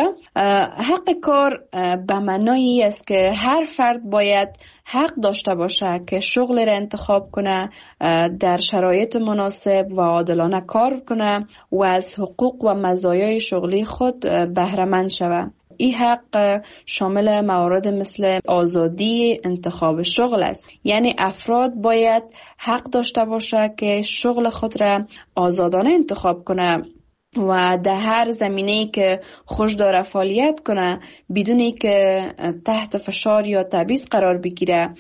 حق کار به معنای است که هر فرد باید حق داشته باشه که شغل را انتخاب کنه، در شرایط مناسب و عادلانه کار کنه و از حقوق و مزایای شغلی خود بهره مند شود. این حق شامل موارد مثل آزادی انتخاب شغل است، یعنی افراد باید حق داشته باشه که شغل خود را آزادانه انتخاب کنه و در هر زمینه‌ای که خوش داره فعالیت کنه بدون که تحت فشار یا تبعیض قرار بگیره.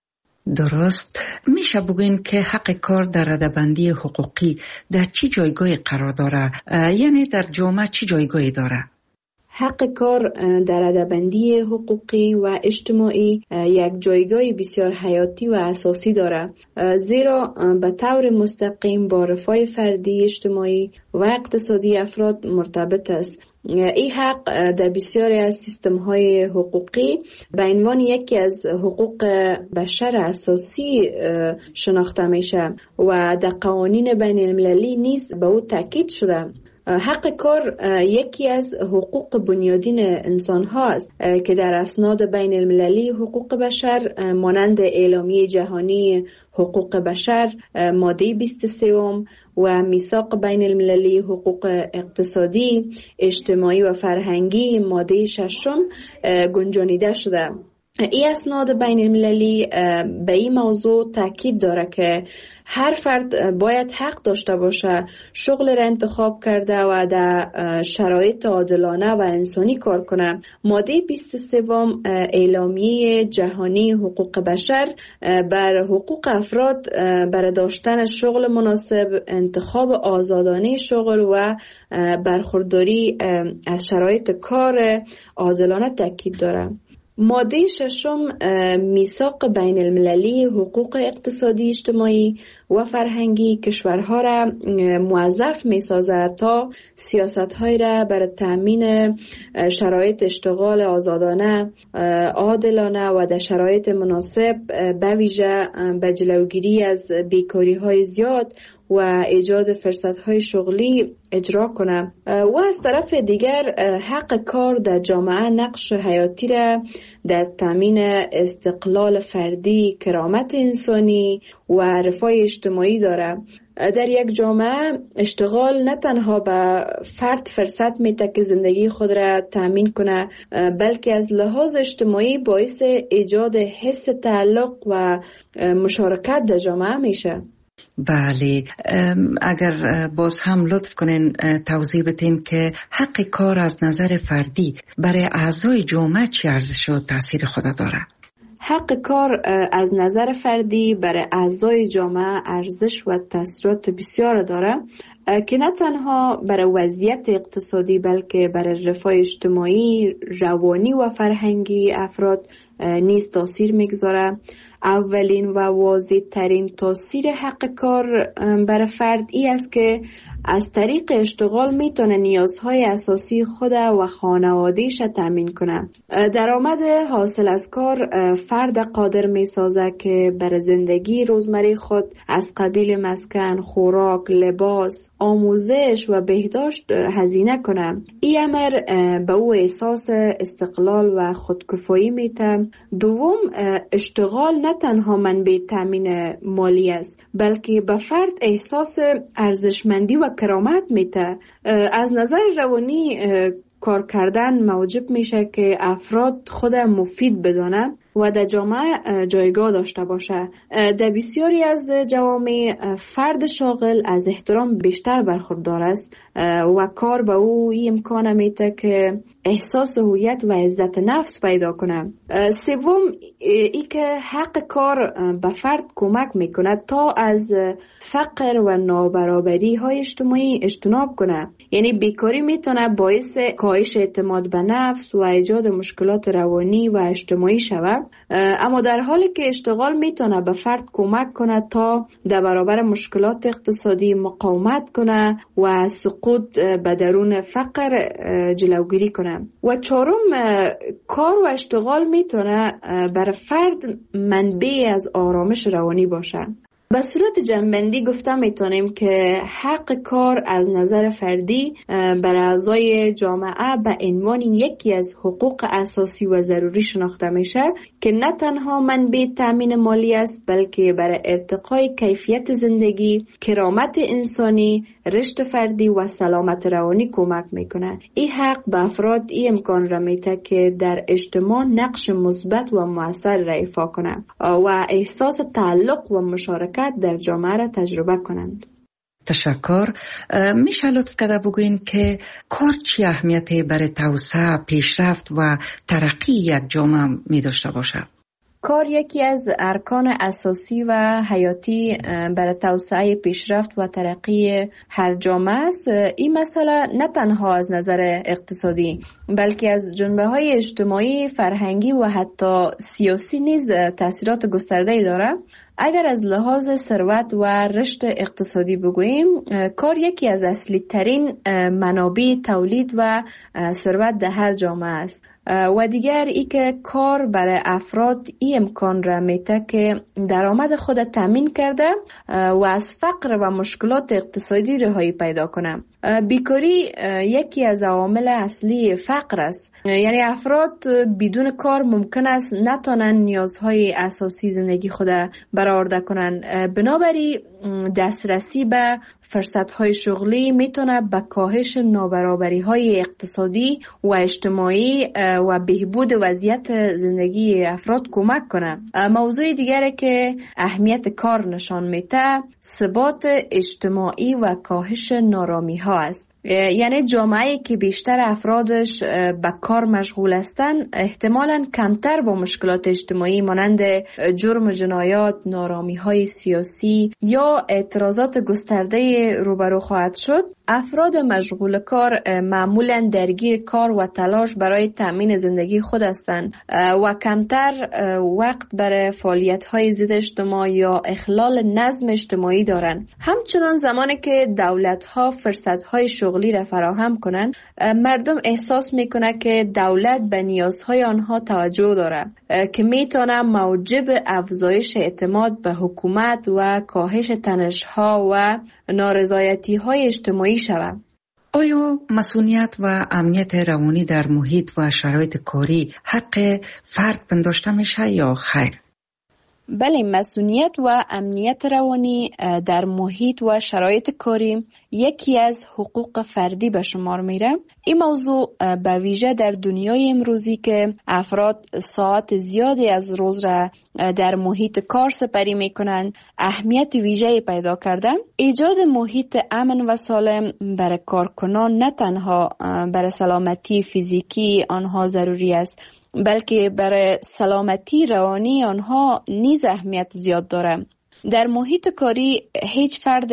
درست. میشه بگوین که حق کار در رده‌بندی حقوقی در چی جایگاهی قرار داره؟ یعنی در جامعه چی جایگاهی داره؟ حق کار در رده‌بندی حقوقی و اجتماعی یک جایگاه بسیار حیاتی و اساسی دارد، زیرا به طور مستقیم با رفاه فردی، اجتماعی و اقتصادی افراد مرتبط است. این حق در بسیاری از سیستم‌های حقوقی به عنوان یکی از حقوق بشر اساسی شناخته میشه و در قوانین بین المللی نیز به او تاکید شده. حق کار یکی از حقوق بنیادین انسان ها است که در اسناد بین المللی حقوق بشر مانند اعلامیه جهانی حقوق بشر ماده بیست و سه و میثاق بین المللی حقوق اقتصادی، اجتماعی و فرهنگی ماده ششم گنجانیده شده. این اسناد بین المللی به این موضوع تاکید داره که هر فرد باید حق داشته باشه شغل را انتخاب کرده و در شرایط عادلانه و انسانی کار کنه. ماده بیست و سه اعلامیه جهانی حقوق بشر بر حقوق افراد برای داشتن شغل مناسب، انتخاب آزادانه شغل و برخورداری از شرایط کار عادلانه تاکید داره. ماده ششم میثاق بین المللی حقوق اقتصادی اجتماعی و فرهنگی کشورها را موظف می سازد تا سیاست‌های را برای تأمین شرایط اشتغال آزادانه، عادلانه و در شرایط مناسب به ویژه به جلوگیری از بیکاری‌های زیاد و ایجاد فرصت‌های شغلی اجرا کنه. و از طرف دیگر حق کار در جامعه نقش حیاتی را در تامین استقلال فردی، کرامت انسانی و رفاه اجتماعی داره. در یک جامعه اشتغال نه تنها به فرد فرصت میده که زندگی خود را تامین کنه، بلکه از لحاظ اجتماعی باعث ایجاد حس تعلق و مشارکت در جامعه میشه. بله، اگر باز هم لطف کنین توضیح بدین که حق کار از نظر فردی برای اعضای جامعه چه ارزش و تاثیر خود داره؟ حق کار از نظر فردی برای اعضای جامعه ارزش و تاثیرات بسیار داره که نه تنها برای وضعیت اقتصادی بلکه برای رفاه اجتماعی، روانی و فرهنگی افراد نیز تاثیر میگذاره. اولین و واضح ترین تاثیر حق کار برای فرد ای است که از طریق اشتغال میتونه نیازهای اساسی خود و خانواده‌اش تامین کنه. درآمد حاصل از کار فرد قادر میسازه که برای زندگی روزمره خود از قبیل مسکن، خوراک، لباس، آموزش و بهداشت هزینه کنه. این امر به او احساس استقلال و خودکفایی میده. دوم، اشتغال نه تنها منبع تامین مالی است بلکه به فرد احساس ارزشمندی و کرامت میده. از نظر روانی کار کردن موجب میشه که افراد خود مفید بدانه و در جامعه جایگاه داشته باشه. در بسیاری از جوامع فرد شاغل از احترام بیشتر برخوردار است و کار به او این امکان میده که احساس هویت و عزت نفس پیدا کنه. سوم، ای که حق کار به فرد کمک میکنه تا از فقر و نابرابری های اجتماعی اجتناب کنه. یعنی بیکاری میتونه باعث کاهش اعتماد به نفس و ایجاد مشکلات روانی و اجتماعی شود، اما در حالی که اشتغال میتونه به فرد کمک کنه تا در برابر مشکلات اقتصادی مقاومت کنه و سقوط به درون فقر جلوگیری کنه. و چهارم، کار و اشتغال میتونه برای فرد منبع از آرامش روانی باشه. به صورت جمع‌بندی گفته میتونیم که حق کار از نظر فردی برای اعضای جامعه به عنوان یکی از حقوق اساسی و ضروری شناخته میشه که نه تنها منبع تامین مالی است بلکه برای ارتقای کیفیت زندگی، کرامت انسانی، رشد فردی و سلامت روانی کمک میکنه. این حق به افراد این امکان را میده که در اجتماع نقش مثبت و مؤثر را ایفا کنند و احساس تعلق و مشارکت در جامعه را تجربه کنند. تشکر. میشه لطف کرده بگوین که کار چی اهمیتی برای توسعه، پیشرفت و ترقی یک جامعه می داشته باشه؟ کار یکی از ارکان اساسی و حیاتی برای توسعه، پیشرفت و ترقی هر جامعه است. این مسئله نه تنها از نظر اقتصادی بلکه از جنبه‌های اجتماعی، فرهنگی و حتی سیاسی نیز تاثیرات گسترده‌ای دارد. اگر از لحاظ ثروت و رشد اقتصادی بگوییم، کار یکی از اصلی ترین منابع تولید و ثروت در هر جامعه است. و دیگر ای که کار برای افراد این امکان را میده که درآمد خود تامین کرده و از فقر و مشکلات اقتصادی رهایی پیدا کنه. بیکاری یکی از عوامل اصلی فقر است. یعنی افراد بدون کار ممکن است نتونن نیازهای اساسی زندگی خود برآورده کنن. بنابراین دسترسی به فرصت‌های شغلی میتونه به کاهش نابرابری‌های اقتصادی و اجتماعی و بهبود وضعیت زندگی افراد کمک کنه. موضوع دیگری که اهمیت کار نشان میده، ثبات اجتماعی و کاهش نارامی‌ها ها است. یعنی جامعه‌ای که بیشتر افرادش به کار مشغول هستند احتمالاً کمتر با مشکلات اجتماعی مانند جرم و جنایات، نارامی‌های سیاسی یا اعتراضات گسترده روبرو خواهد شد. افراد مشغول کار معمولاً درگیر کار و تلاش برای تأمین زندگی خود هستند و کمتر وقت برای فعالیت‌های ضد اجتماع یا اخلال نظم اجتماعی دارند. همچنان زمانی که دولت‌ها فرصت‌های شغلی را فراهم کنند، مردم احساس می‌کنند که دولت به نیازهای آنها توجه دارد که می‌تواند موجب افزایش اعتماد به حکومت و کاهش تنش‌ها و نارضایتی‌های اجتماعی شود. آیا مسئولیت و امنیت روانی در محیط و شرایط کاری حق فرد پنداشته میشه یا خیر؟ بله، مسئولیت و امنیت روانی در محیط و شرایط کاری یکی از حقوق فردی به شمار میره. این موضوع به ویژه در دنیای امروزی که افراد ساعت زیادی از روز را در محیط کار سپری میکنند اهمیت ویژه‌ای پیدا کرده. ایجاد محیط امن و سالم برای کارکنان نه تنها برای سلامتی فیزیکی آنها ضروری است، بلکه برای سلامتی روانی آنها نیز اهمیت زیاد دارد. در محیط کاری هیچ فرد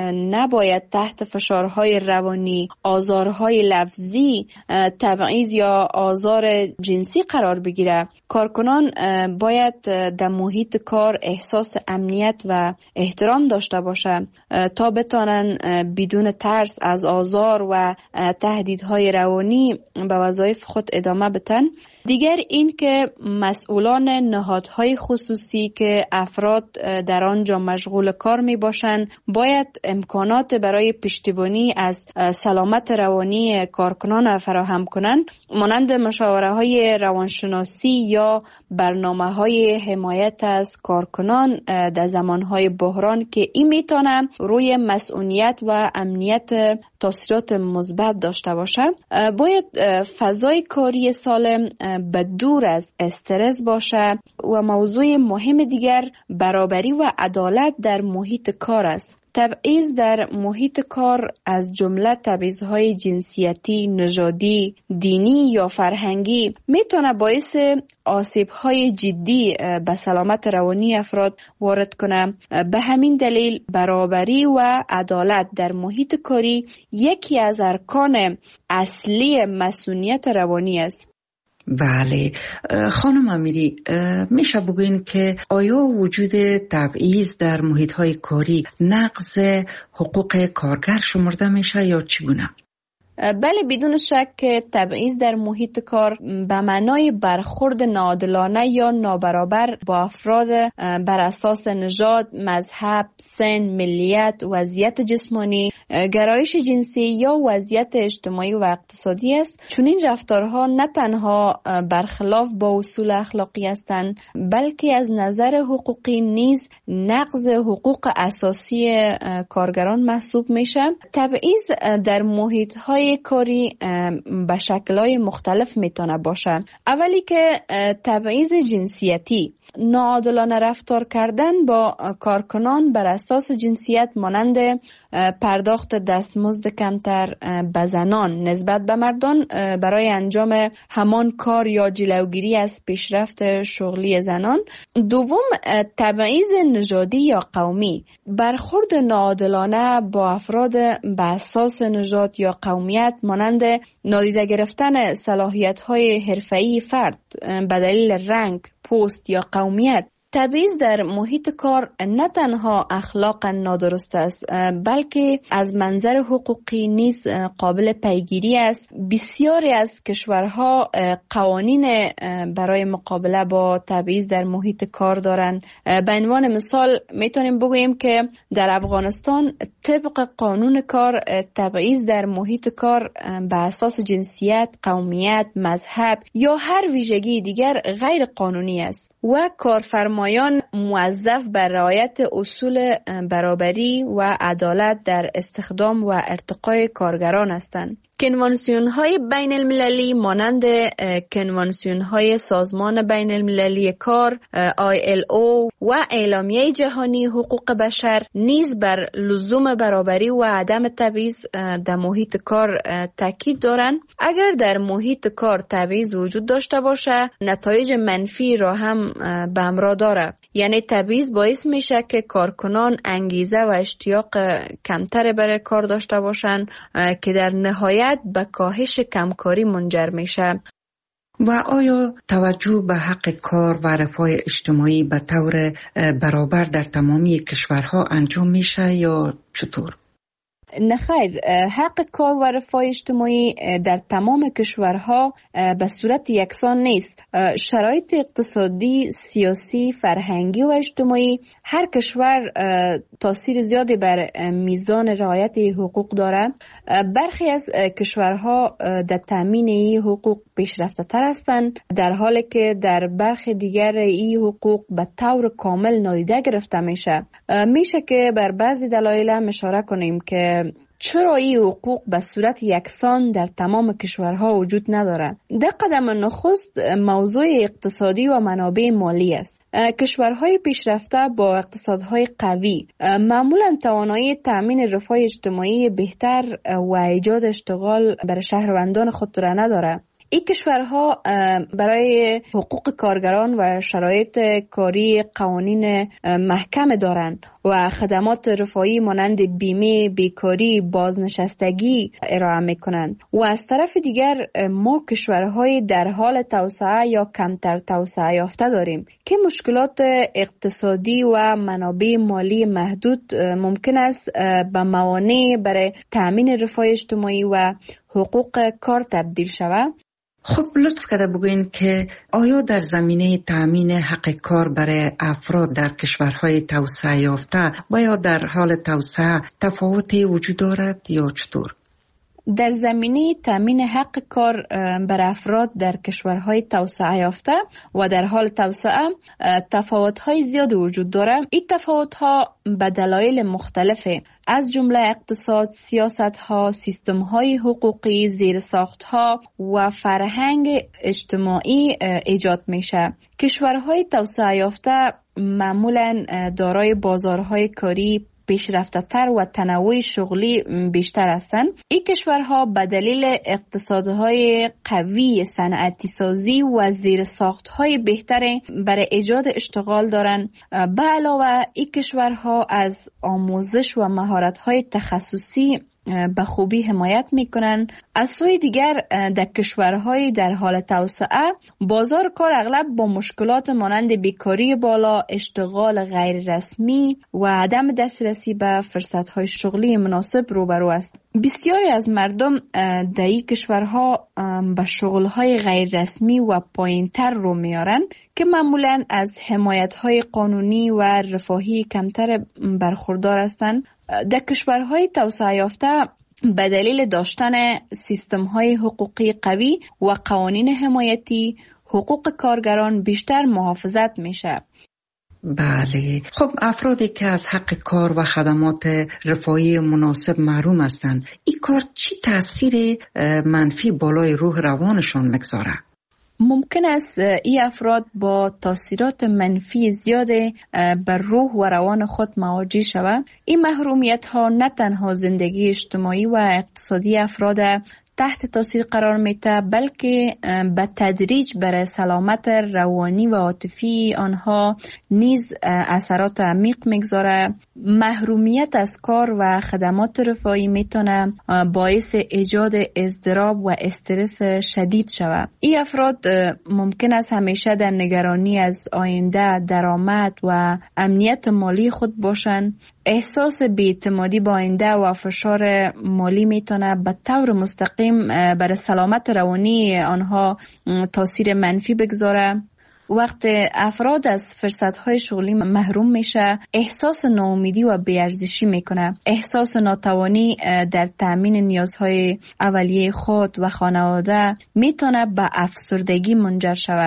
نباید تحت فشارهای روانی، آزارهای لفظی، تبعیض یا آزار جنسی قرار بگیرد. کارکنان باید در محیط کار احساس امنیت و احترام داشته باشند تا بتوانند بدون ترس از آزار و تهدیدهای روانی به وظایف خود ادامه بدن. دیگر این که مسئولان نهادهای خصوصی که افراد در آنجا مشغول کار می باشند باید امکانات برای پشتیبانی از سلامت روانی کارکنان فراهم کنند، مانند مشاوره های روانشناسی یا برنامه های حمایت از کارکنان در زمان های بحران که این می تواند روی مسئولیت و امنیت تاثیرات مثبت داشته باشد. باید فضای کاری سالم به دور از استرس باشه و موضوع مهم دیگر برابری و عدالت در محیط کار است. تبعیض در محیط کار از جمله تبعیض‌های جنسیتی، نژادی، دینی یا فرهنگی میتونه باعث آسیب‌های جدی به سلامت روانی افراد وارد کنه. به همین دلیل برابری و عدالت در محیط کاری یکی از ارکان اصلی مسئولیت روانی است. بله خانم امیری، میشه بگوین که آیا وجود تبعیض در محیط‌های کاری نقض حقوق کارگر شمرده میشه یا چگونه؟ بله، بدون شک تبعیض در محیط کار به معنای برخورد ناعادلانه یا نابرابر با افراد بر اساس نژاد، مذهب، سن، ملیت، وضعیت جسمانی، گرایش جنسی یا وضعیت اجتماعی و اقتصادی است. چون این رفتارها نه تنها برخلاف با اصول اخلاقی هستند، بلکه از نظر حقوقی نیز نقض حقوق اساسی کارگران محسوب میشه. تبعیض در محیط‌های کاری به شکل‌های مختلف میتونه باشه. اولی که تبعیض جنسیتی، ناعادلانه رفتار کردن با کارکنان بر اساس جنسیت مانند پرداخت دستمزد کمتر به زنان نسبت به مردان برای انجام همان کار یا جلوگیری از پیشرفت شغلی زنان. دوم، تبعیض نژادی یا قومی، برخورد ناعادلانه با افراد به اساس نژاد یا قومیت مانند نادیده گرفتن صلاحیت‌های حرفه‌ای فرد به دلیل رنگ، پوست یا قومیت. تبعیض در محیط کار نه تنها اخلاقا نادرست است، بلکه از منظر حقوقی نیز قابل پیگیری است. بسیاری از کشورها قوانین برای مقابله با تبعیض در محیط کار دارند. به عنوان مثال میتونیم بگوییم که در افغانستان طبق قانون کار تبعیض در محیط کار به اساس جنسیت، قومیت، مذهب یا هر ویژگی دیگر غیر قانونی است و کارفرما کارفرمایان موظف بر رعایت اصول برابری و عدالت در استخدام و ارتقای کارگران هستند. کنوانسیون های بین المللی مانند کنوانسیون های سازمان بین المللی کار آی ال او و اعلامیه جهانی حقوق بشر نیز بر لزوم برابری و عدم تبعیض در محیط کار تاکید دارند. اگر در محیط کار تبعیض وجود داشته باشه، نتایج منفی را هم به همراه داره. یعنی تبعیض باعث میشه که کارکنان انگیزه و اشتیاق کمتر برای کار داشته باشند که در نهایت به کاهش کمکاری منجر میشه. و آیا توجه به حق کار و رفاه اجتماعی به طور برابر در تمامی کشورها انجام میشه یا چطور؟ نه خیر، حق کار و رفاه اجتماعی در تمام کشورها به صورت یکسان نیست. شرایط اقتصادی، سیاسی، فرهنگی و اجتماعی هر کشور تاثیر زیادی بر میزان رعایت حقوق داره. برخی از کشورها در تامین این حقوق پیشرفته تر هستند، در حالی که در برخی دیگر این حقوق به طور کامل نادیده گرفته میشه. میشه که بر بعضی دلایل اشاره کنیم که چرا این حقوق به صورت یکسان در تمام کشورها وجود ندارد. در قدم نخست موضوع اقتصادی و منابع مالی است. کشورهای پیشرفته با اقتصادهای قوی معمولا توانایی تأمین رفاه اجتماعی بهتر و ایجاد اشتغال برای شهروندان خود را ندارد. این کشورها برای حقوق کارگران و شرایط کاری قوانین محکم دارند و خدمات رفاهی مانند بیمه، بیکاری، بازنشستگی ارائه میکنند. و از طرف دیگر ما کشورهای در حال توسعه یا کمتر توسعه یافته داریم که مشکلات اقتصادی و منابع مالی محدود ممکن است به موانع برای تأمین رفاه اجتماعی و حقوق کار تبدیل شود. خب لطف کرده بگوین که آیا در زمینه تأمین حق کار برای افراد در کشورهای توسعه یافته و یا در حال توسعه تفاوتی وجود دارد یا چطور؟ در زمینه تامین حق کار بر افراد در کشورهای توسعه یافته و در حال توسعه تفاوت‌های زیاد وجود دارد. این تفاوت‌ها به دلایل مختلفه، از جمله اقتصاد، سیاست‌ها، سیستم‌های حقوقی، زیرساخت‌ها و فرهنگ اجتماعی ایجاد میشه. کشورهای توسعه یافته معمولاً دارای بازارهای کاری پیشرفته تر و تنوع شغلی بیشتر هستند. این کشورها به دلیل اقتصادهای قوی، صنعتی سازی و زیرساختهای بهتر برای ایجاد اشتغال دارند. به علاوه این کشورها از آموزش و مهارت‌های تخصصی به خوبی حمایت میکنن. از سوی دیگر در کشورهای در حال توسعه بازار کار اغلب با مشکلات مانند بیکاری بالا، اشتغال غیر رسمی و عدم دسترسی به فرصتهای شغلی مناسب روبرو است. بسیاری از مردم در این کشورها به شغلهای غیر رسمی و پایینتر رو میارن که معمولاً از حمایتهای قانونی و رفاهی کمتر برخوردار هستند. در کشورهای توسعه یافته به دلیل داشتن سیستم‌های حقوقی قوی و قوانین حمایتی، حقوق کارگران بیشتر محافظت میشه. بله. خب افرادی که از حق کار و خدمات رفاهی مناسب محروم هستند، این کار چی تاثیر منفی بالای روح روانشان میگذاره؟ ممکن است این افراد با تاثیرات منفی زیاد بر روح و روان خود مواجه شوند. این محرومیت ها نه تنها زندگی اجتماعی و اقتصادی افراد تحت تاثیر قرار میده، بلکه به تدریج بر سلامت روانی و عاطفی آنها نیز اثرات عمیق میگذاره. محرومیت از کار و خدمات رفاهی میتونه باعث ایجاد اضطراب و استرس شدید شود. این افراد ممکن است همیشه در نگرانی از آینده، درآمد و امنیت مالی خود باشند. احساس بی‌اعتمادی با آینده و فشار مالی میتونه به طور مستقیم بر سلامت روانی آنها تاثیر منفی بگذاره. وقت افراد از فرصت‌های شغلی محروم میشه، احساس ناامیدی و بی‌ارزشی میکنه. احساس ناتوانی در تأمین نیازهای اولیه خود و خانواده میتونه به افسردگی منجر شود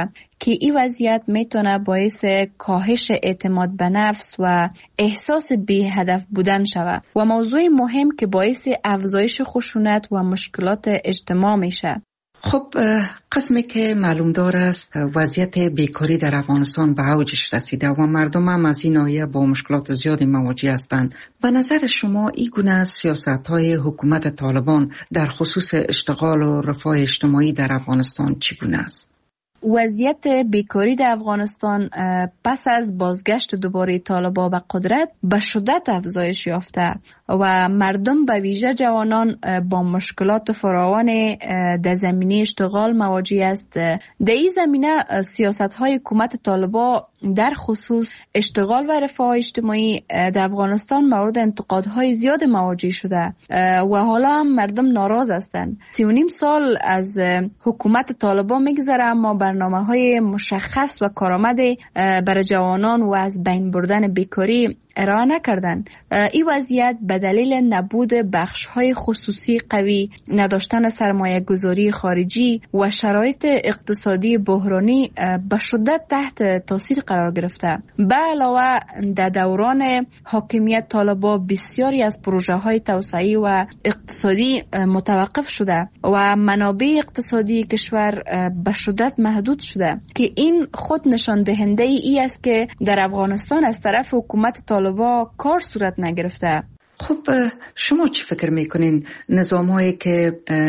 که این وضعیت میتونه باعث کاهش اعتماد به نفس و احساس بی هدف بودن شود و موضوع مهم که باعث افزایش خشونت و مشکلات اجتماع میشه. خب قسمی که معلوم دار است وضعیت بیکاری در افغانستان به اوجش رسیده و مردم هم از این ناحیه با مشکلات زیادی مواجه هستند. به نظر شما این گونه سیاست‌های حکومت طالبان در خصوص اشتغال و رفاه اجتماعی در افغانستان چگونه است؟ وضعیت بیکاری در افغانستان پس از بازگشت دوباره طالبان به قدرت به شدت افزایش یافته و مردم به ویژه جوانان با مشکلات فراوان در زمینه اشتغال مواجه است. در این زمینه سیاست‌های حکومت طالبان در خصوص اشتغال و رفاه اجتماعی در افغانستان مورد انتقادهای زیاد مواجه شده و حالا هم مردم ناراض هستند. سی و نیم سال از حکومت طالبان میگذره اما برنامه‌های مشخص و کارآمد برای جوانان و از بین بردن بیکاری ارائه نکردن. این وضعیت به دلیل نبود بخش‌های خصوصی قوی، نداشتن سرمایه گذاری خارجی و شرایط اقتصادی بحرانی به شدت تحت تاثیر قرار گرفته. به علاوه در دوران حاکمیت طالبان بسیاری از پروژه‌های توسعه‌ای و اقتصادی متوقف شده و منابع اقتصادی کشور به شدت محدود شده که این خود نشان دهنده ای است که در افغانستان از طرف حکومت طالبان با کار صورت نگرفته. خب شما چی فکر میکنین نظامایی که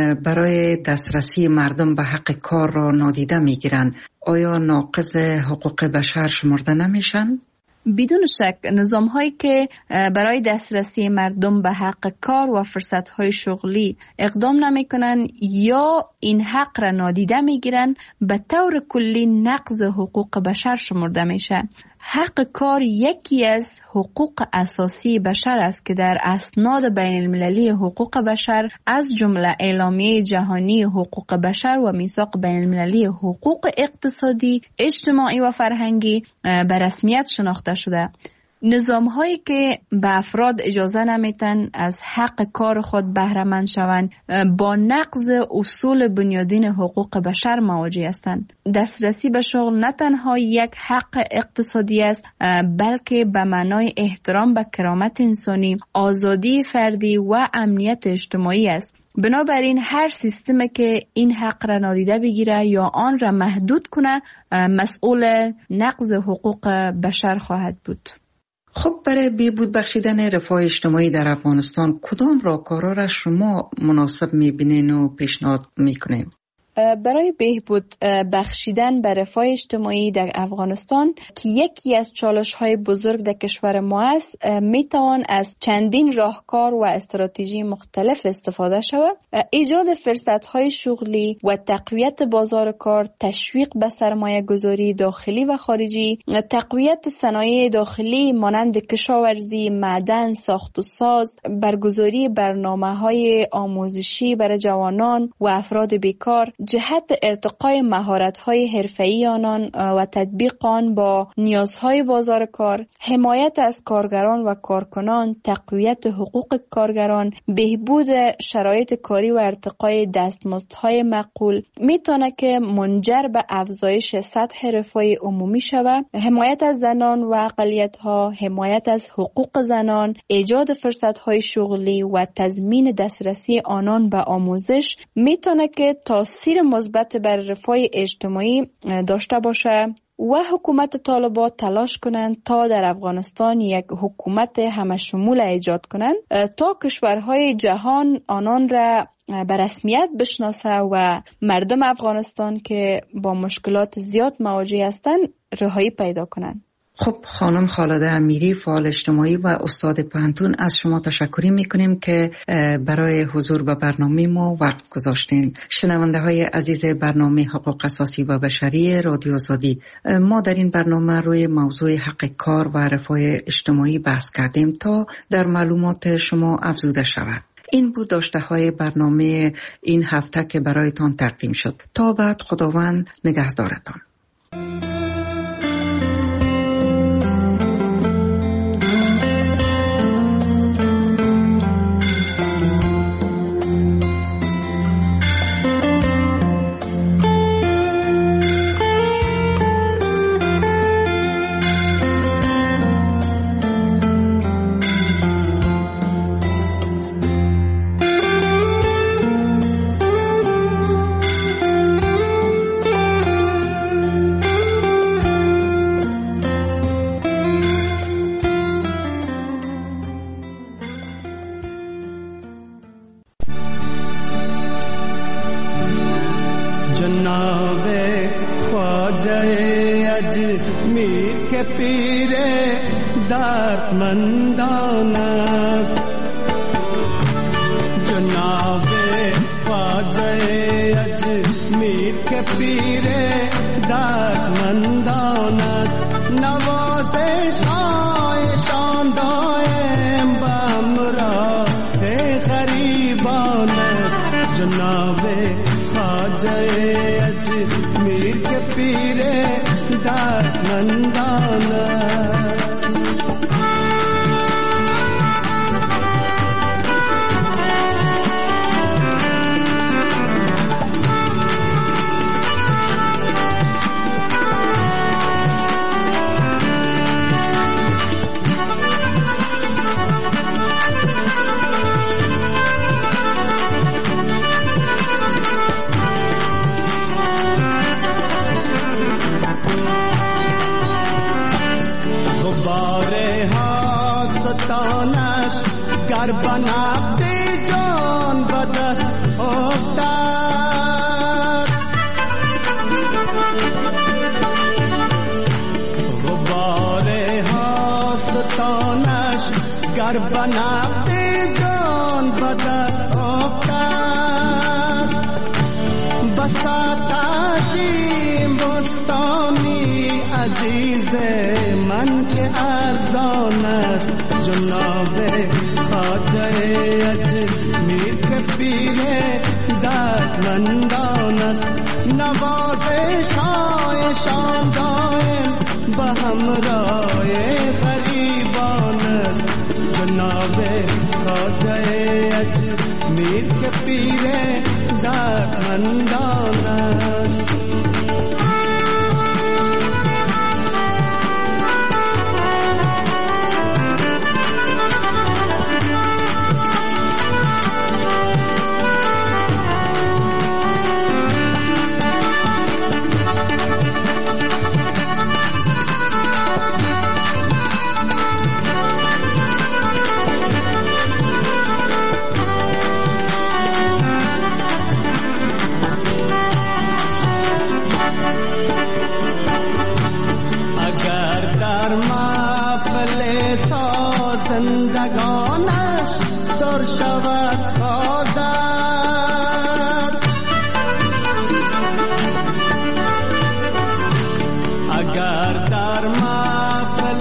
برای دسترسی مردم به حق کار را نادیده میگیرن آیا ناقض حقوق بشر شمرده نمیشن؟ بدون شک نظام هایی که برای دسترسی مردم به حق کار و فرصت های شغلی اقدام نمی کنن یا این حق را نادیده می گیرن به طور کلی نقض حقوق بشر شمرده میشه. حق کار یکی از حقوق اساسی بشر است که در اسناد بین المللی حقوق بشر از جمله اعلامیه جهانی حقوق بشر و میثاق بین المللی حقوق اقتصادی، اجتماعی و فرهنگی به رسمیت شناخته شده. نظام هایی که به افراد اجازه نمیتن از حق کار خود بهره مند شوند با نقض اصول بنیادین حقوق بشر مواجه هستند. دسترسی به شغل نه تنها یک حق اقتصادی است بلکه به معنای احترام به کرامت انسانی، آزادی فردی و امنیت اجتماعی است. بنابراین هر سیستمی که این حق را نادیده بگیره یا آن را محدود کنه مسئول نقض حقوق بشر خواهد بود. خب برای بهبود بخشیدن رفاه اجتماعی در افغانستان کدام راهکارها را شما مناسب میبینین و پیشنهاد میکنین؟ برای بهبود بخشیدن به رفاه اجتماعی در افغانستان که یکی از چالش‌های بزرگ در کشور ما است میتوان از چندین راهکار و استراتژی مختلف استفاده شود. ایجاد فرصت‌های شغلی و تقویت بازار کار، تشویق به سرمایه گذاری داخلی و خارجی، تقویت صنایع داخلی مانند کشاورزی، معدن، ساخت و ساز، برگزاری برنامه‌های آموزشی برای جوانان و افراد بیکار، جهت ارتقای مهارت‌های حرفه‌ای آنان و تطبیق آن با نیازهای بازار کار، حمایت از کارگران و کارکنان، تقویت حقوق کارگران، بهبود شرایط کاری و ارتقای دستمزدهای معقول میتونه که منجر به افزایش سطح رفاه عمومی شود. حمایت از زنان و اقلیت‌ها، حمایت از حقوق زنان، ایجاد فرصت‌های شغلی و تضمین دسترسی آنان به آموزش میتونه که تاثیر مثبت بر رفاه اجتماعی داشته باشه و حکومت طالبان تلاش کنند تا در افغانستان یک حکومت همشمول ایجاد کنند تا کشورهای جهان آنان را به رسمیت بشناسه و مردم افغانستان که با مشکلات زیاد مواجه هستند رهایی پیدا کنند. خب خانم خالده امیری فعال اجتماعی و استاد پوهنتون از شما تشکر میکنیم که برای حضور به برنامه ما وقت گذاشتین. شنونده های عزیز برنامه حقوق اساسی و بشری رادیو آزادی، ما در این برنامه روی موضوع حق کار و رفاه اجتماعی بحث کردیم تا در معلومات شما افزوده شود. این بود داشته های برنامه این هفته که برایتان تقدیم شد. تا بعد خداوند نگهدارتان. دردمندان است. جناب خواجه اجمیر که پیر دردمندان است. نوازش هایشان دائم به همراه غریبان است. جناب خواجه اجمیر که پیر دردمندان است. گر بنابد جان بدست افتاد. غبار هاستانش گر بنابد جان بدست افتاد. بساط عظیم بستانی عزیز من که ارزان است. جناب خواجه اجمیر که پیر دردمندان است. نوازش هایشان دائم به همراه غریبان است. جناب خواجه اجمیر که پیر دردمندان است. زندگانش سر شود خواهد. اگر در محفل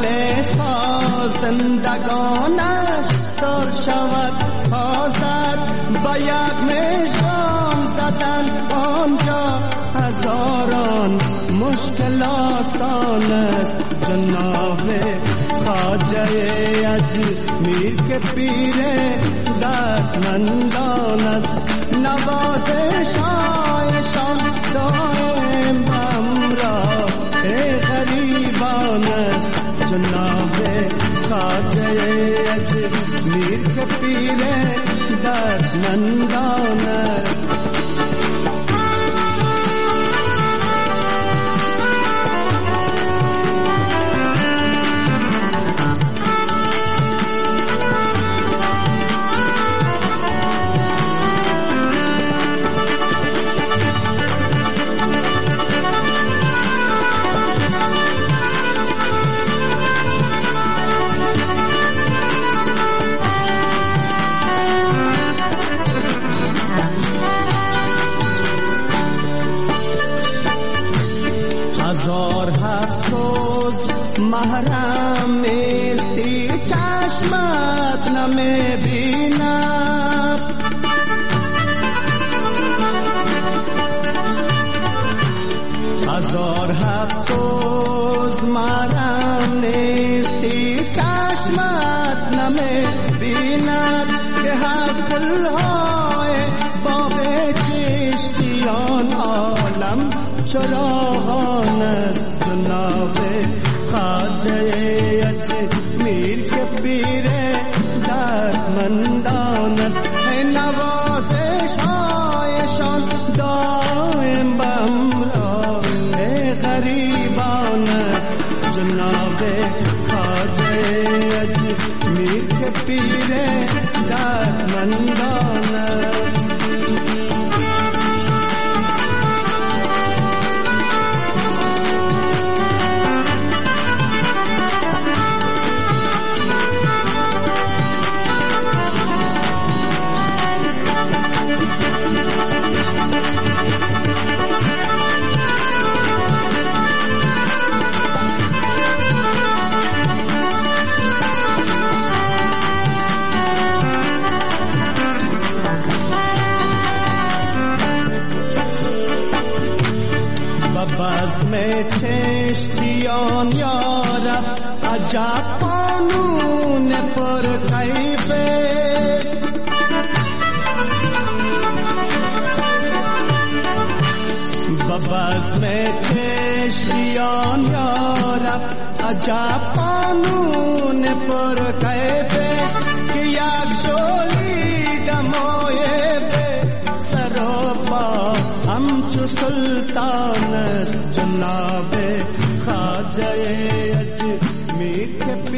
زندگانش سر شود سازد. با یک مشران زدن آنجا هزاران مشکل آسان است. جناب خواجه اجمیر که پیر دردمندان است. نوازش هایشان دائم همراه غریبان است. جناب خواجه اجمیر که پیر دردمندان است. محرم نیستی چشمت نمیبیند. هزار افسوس محرم نیستی چشمت نمیبیند. که حق دلهای باغ چشتیان عالم چراغان است. جناب خواجه اجمیر که پیر دردمندان است. نوازش هایشان دائم به همراه غریبان است. جناب خواجه اجمیر که پیر دردمندان است. بزم چشتیان یارب عجب قانون پر کیفه بزم چشتیان یارب عجب قانون پر کیفه که یک شولی دمای به سر و پا همچو سلطان جناب خواجه اجمیر کے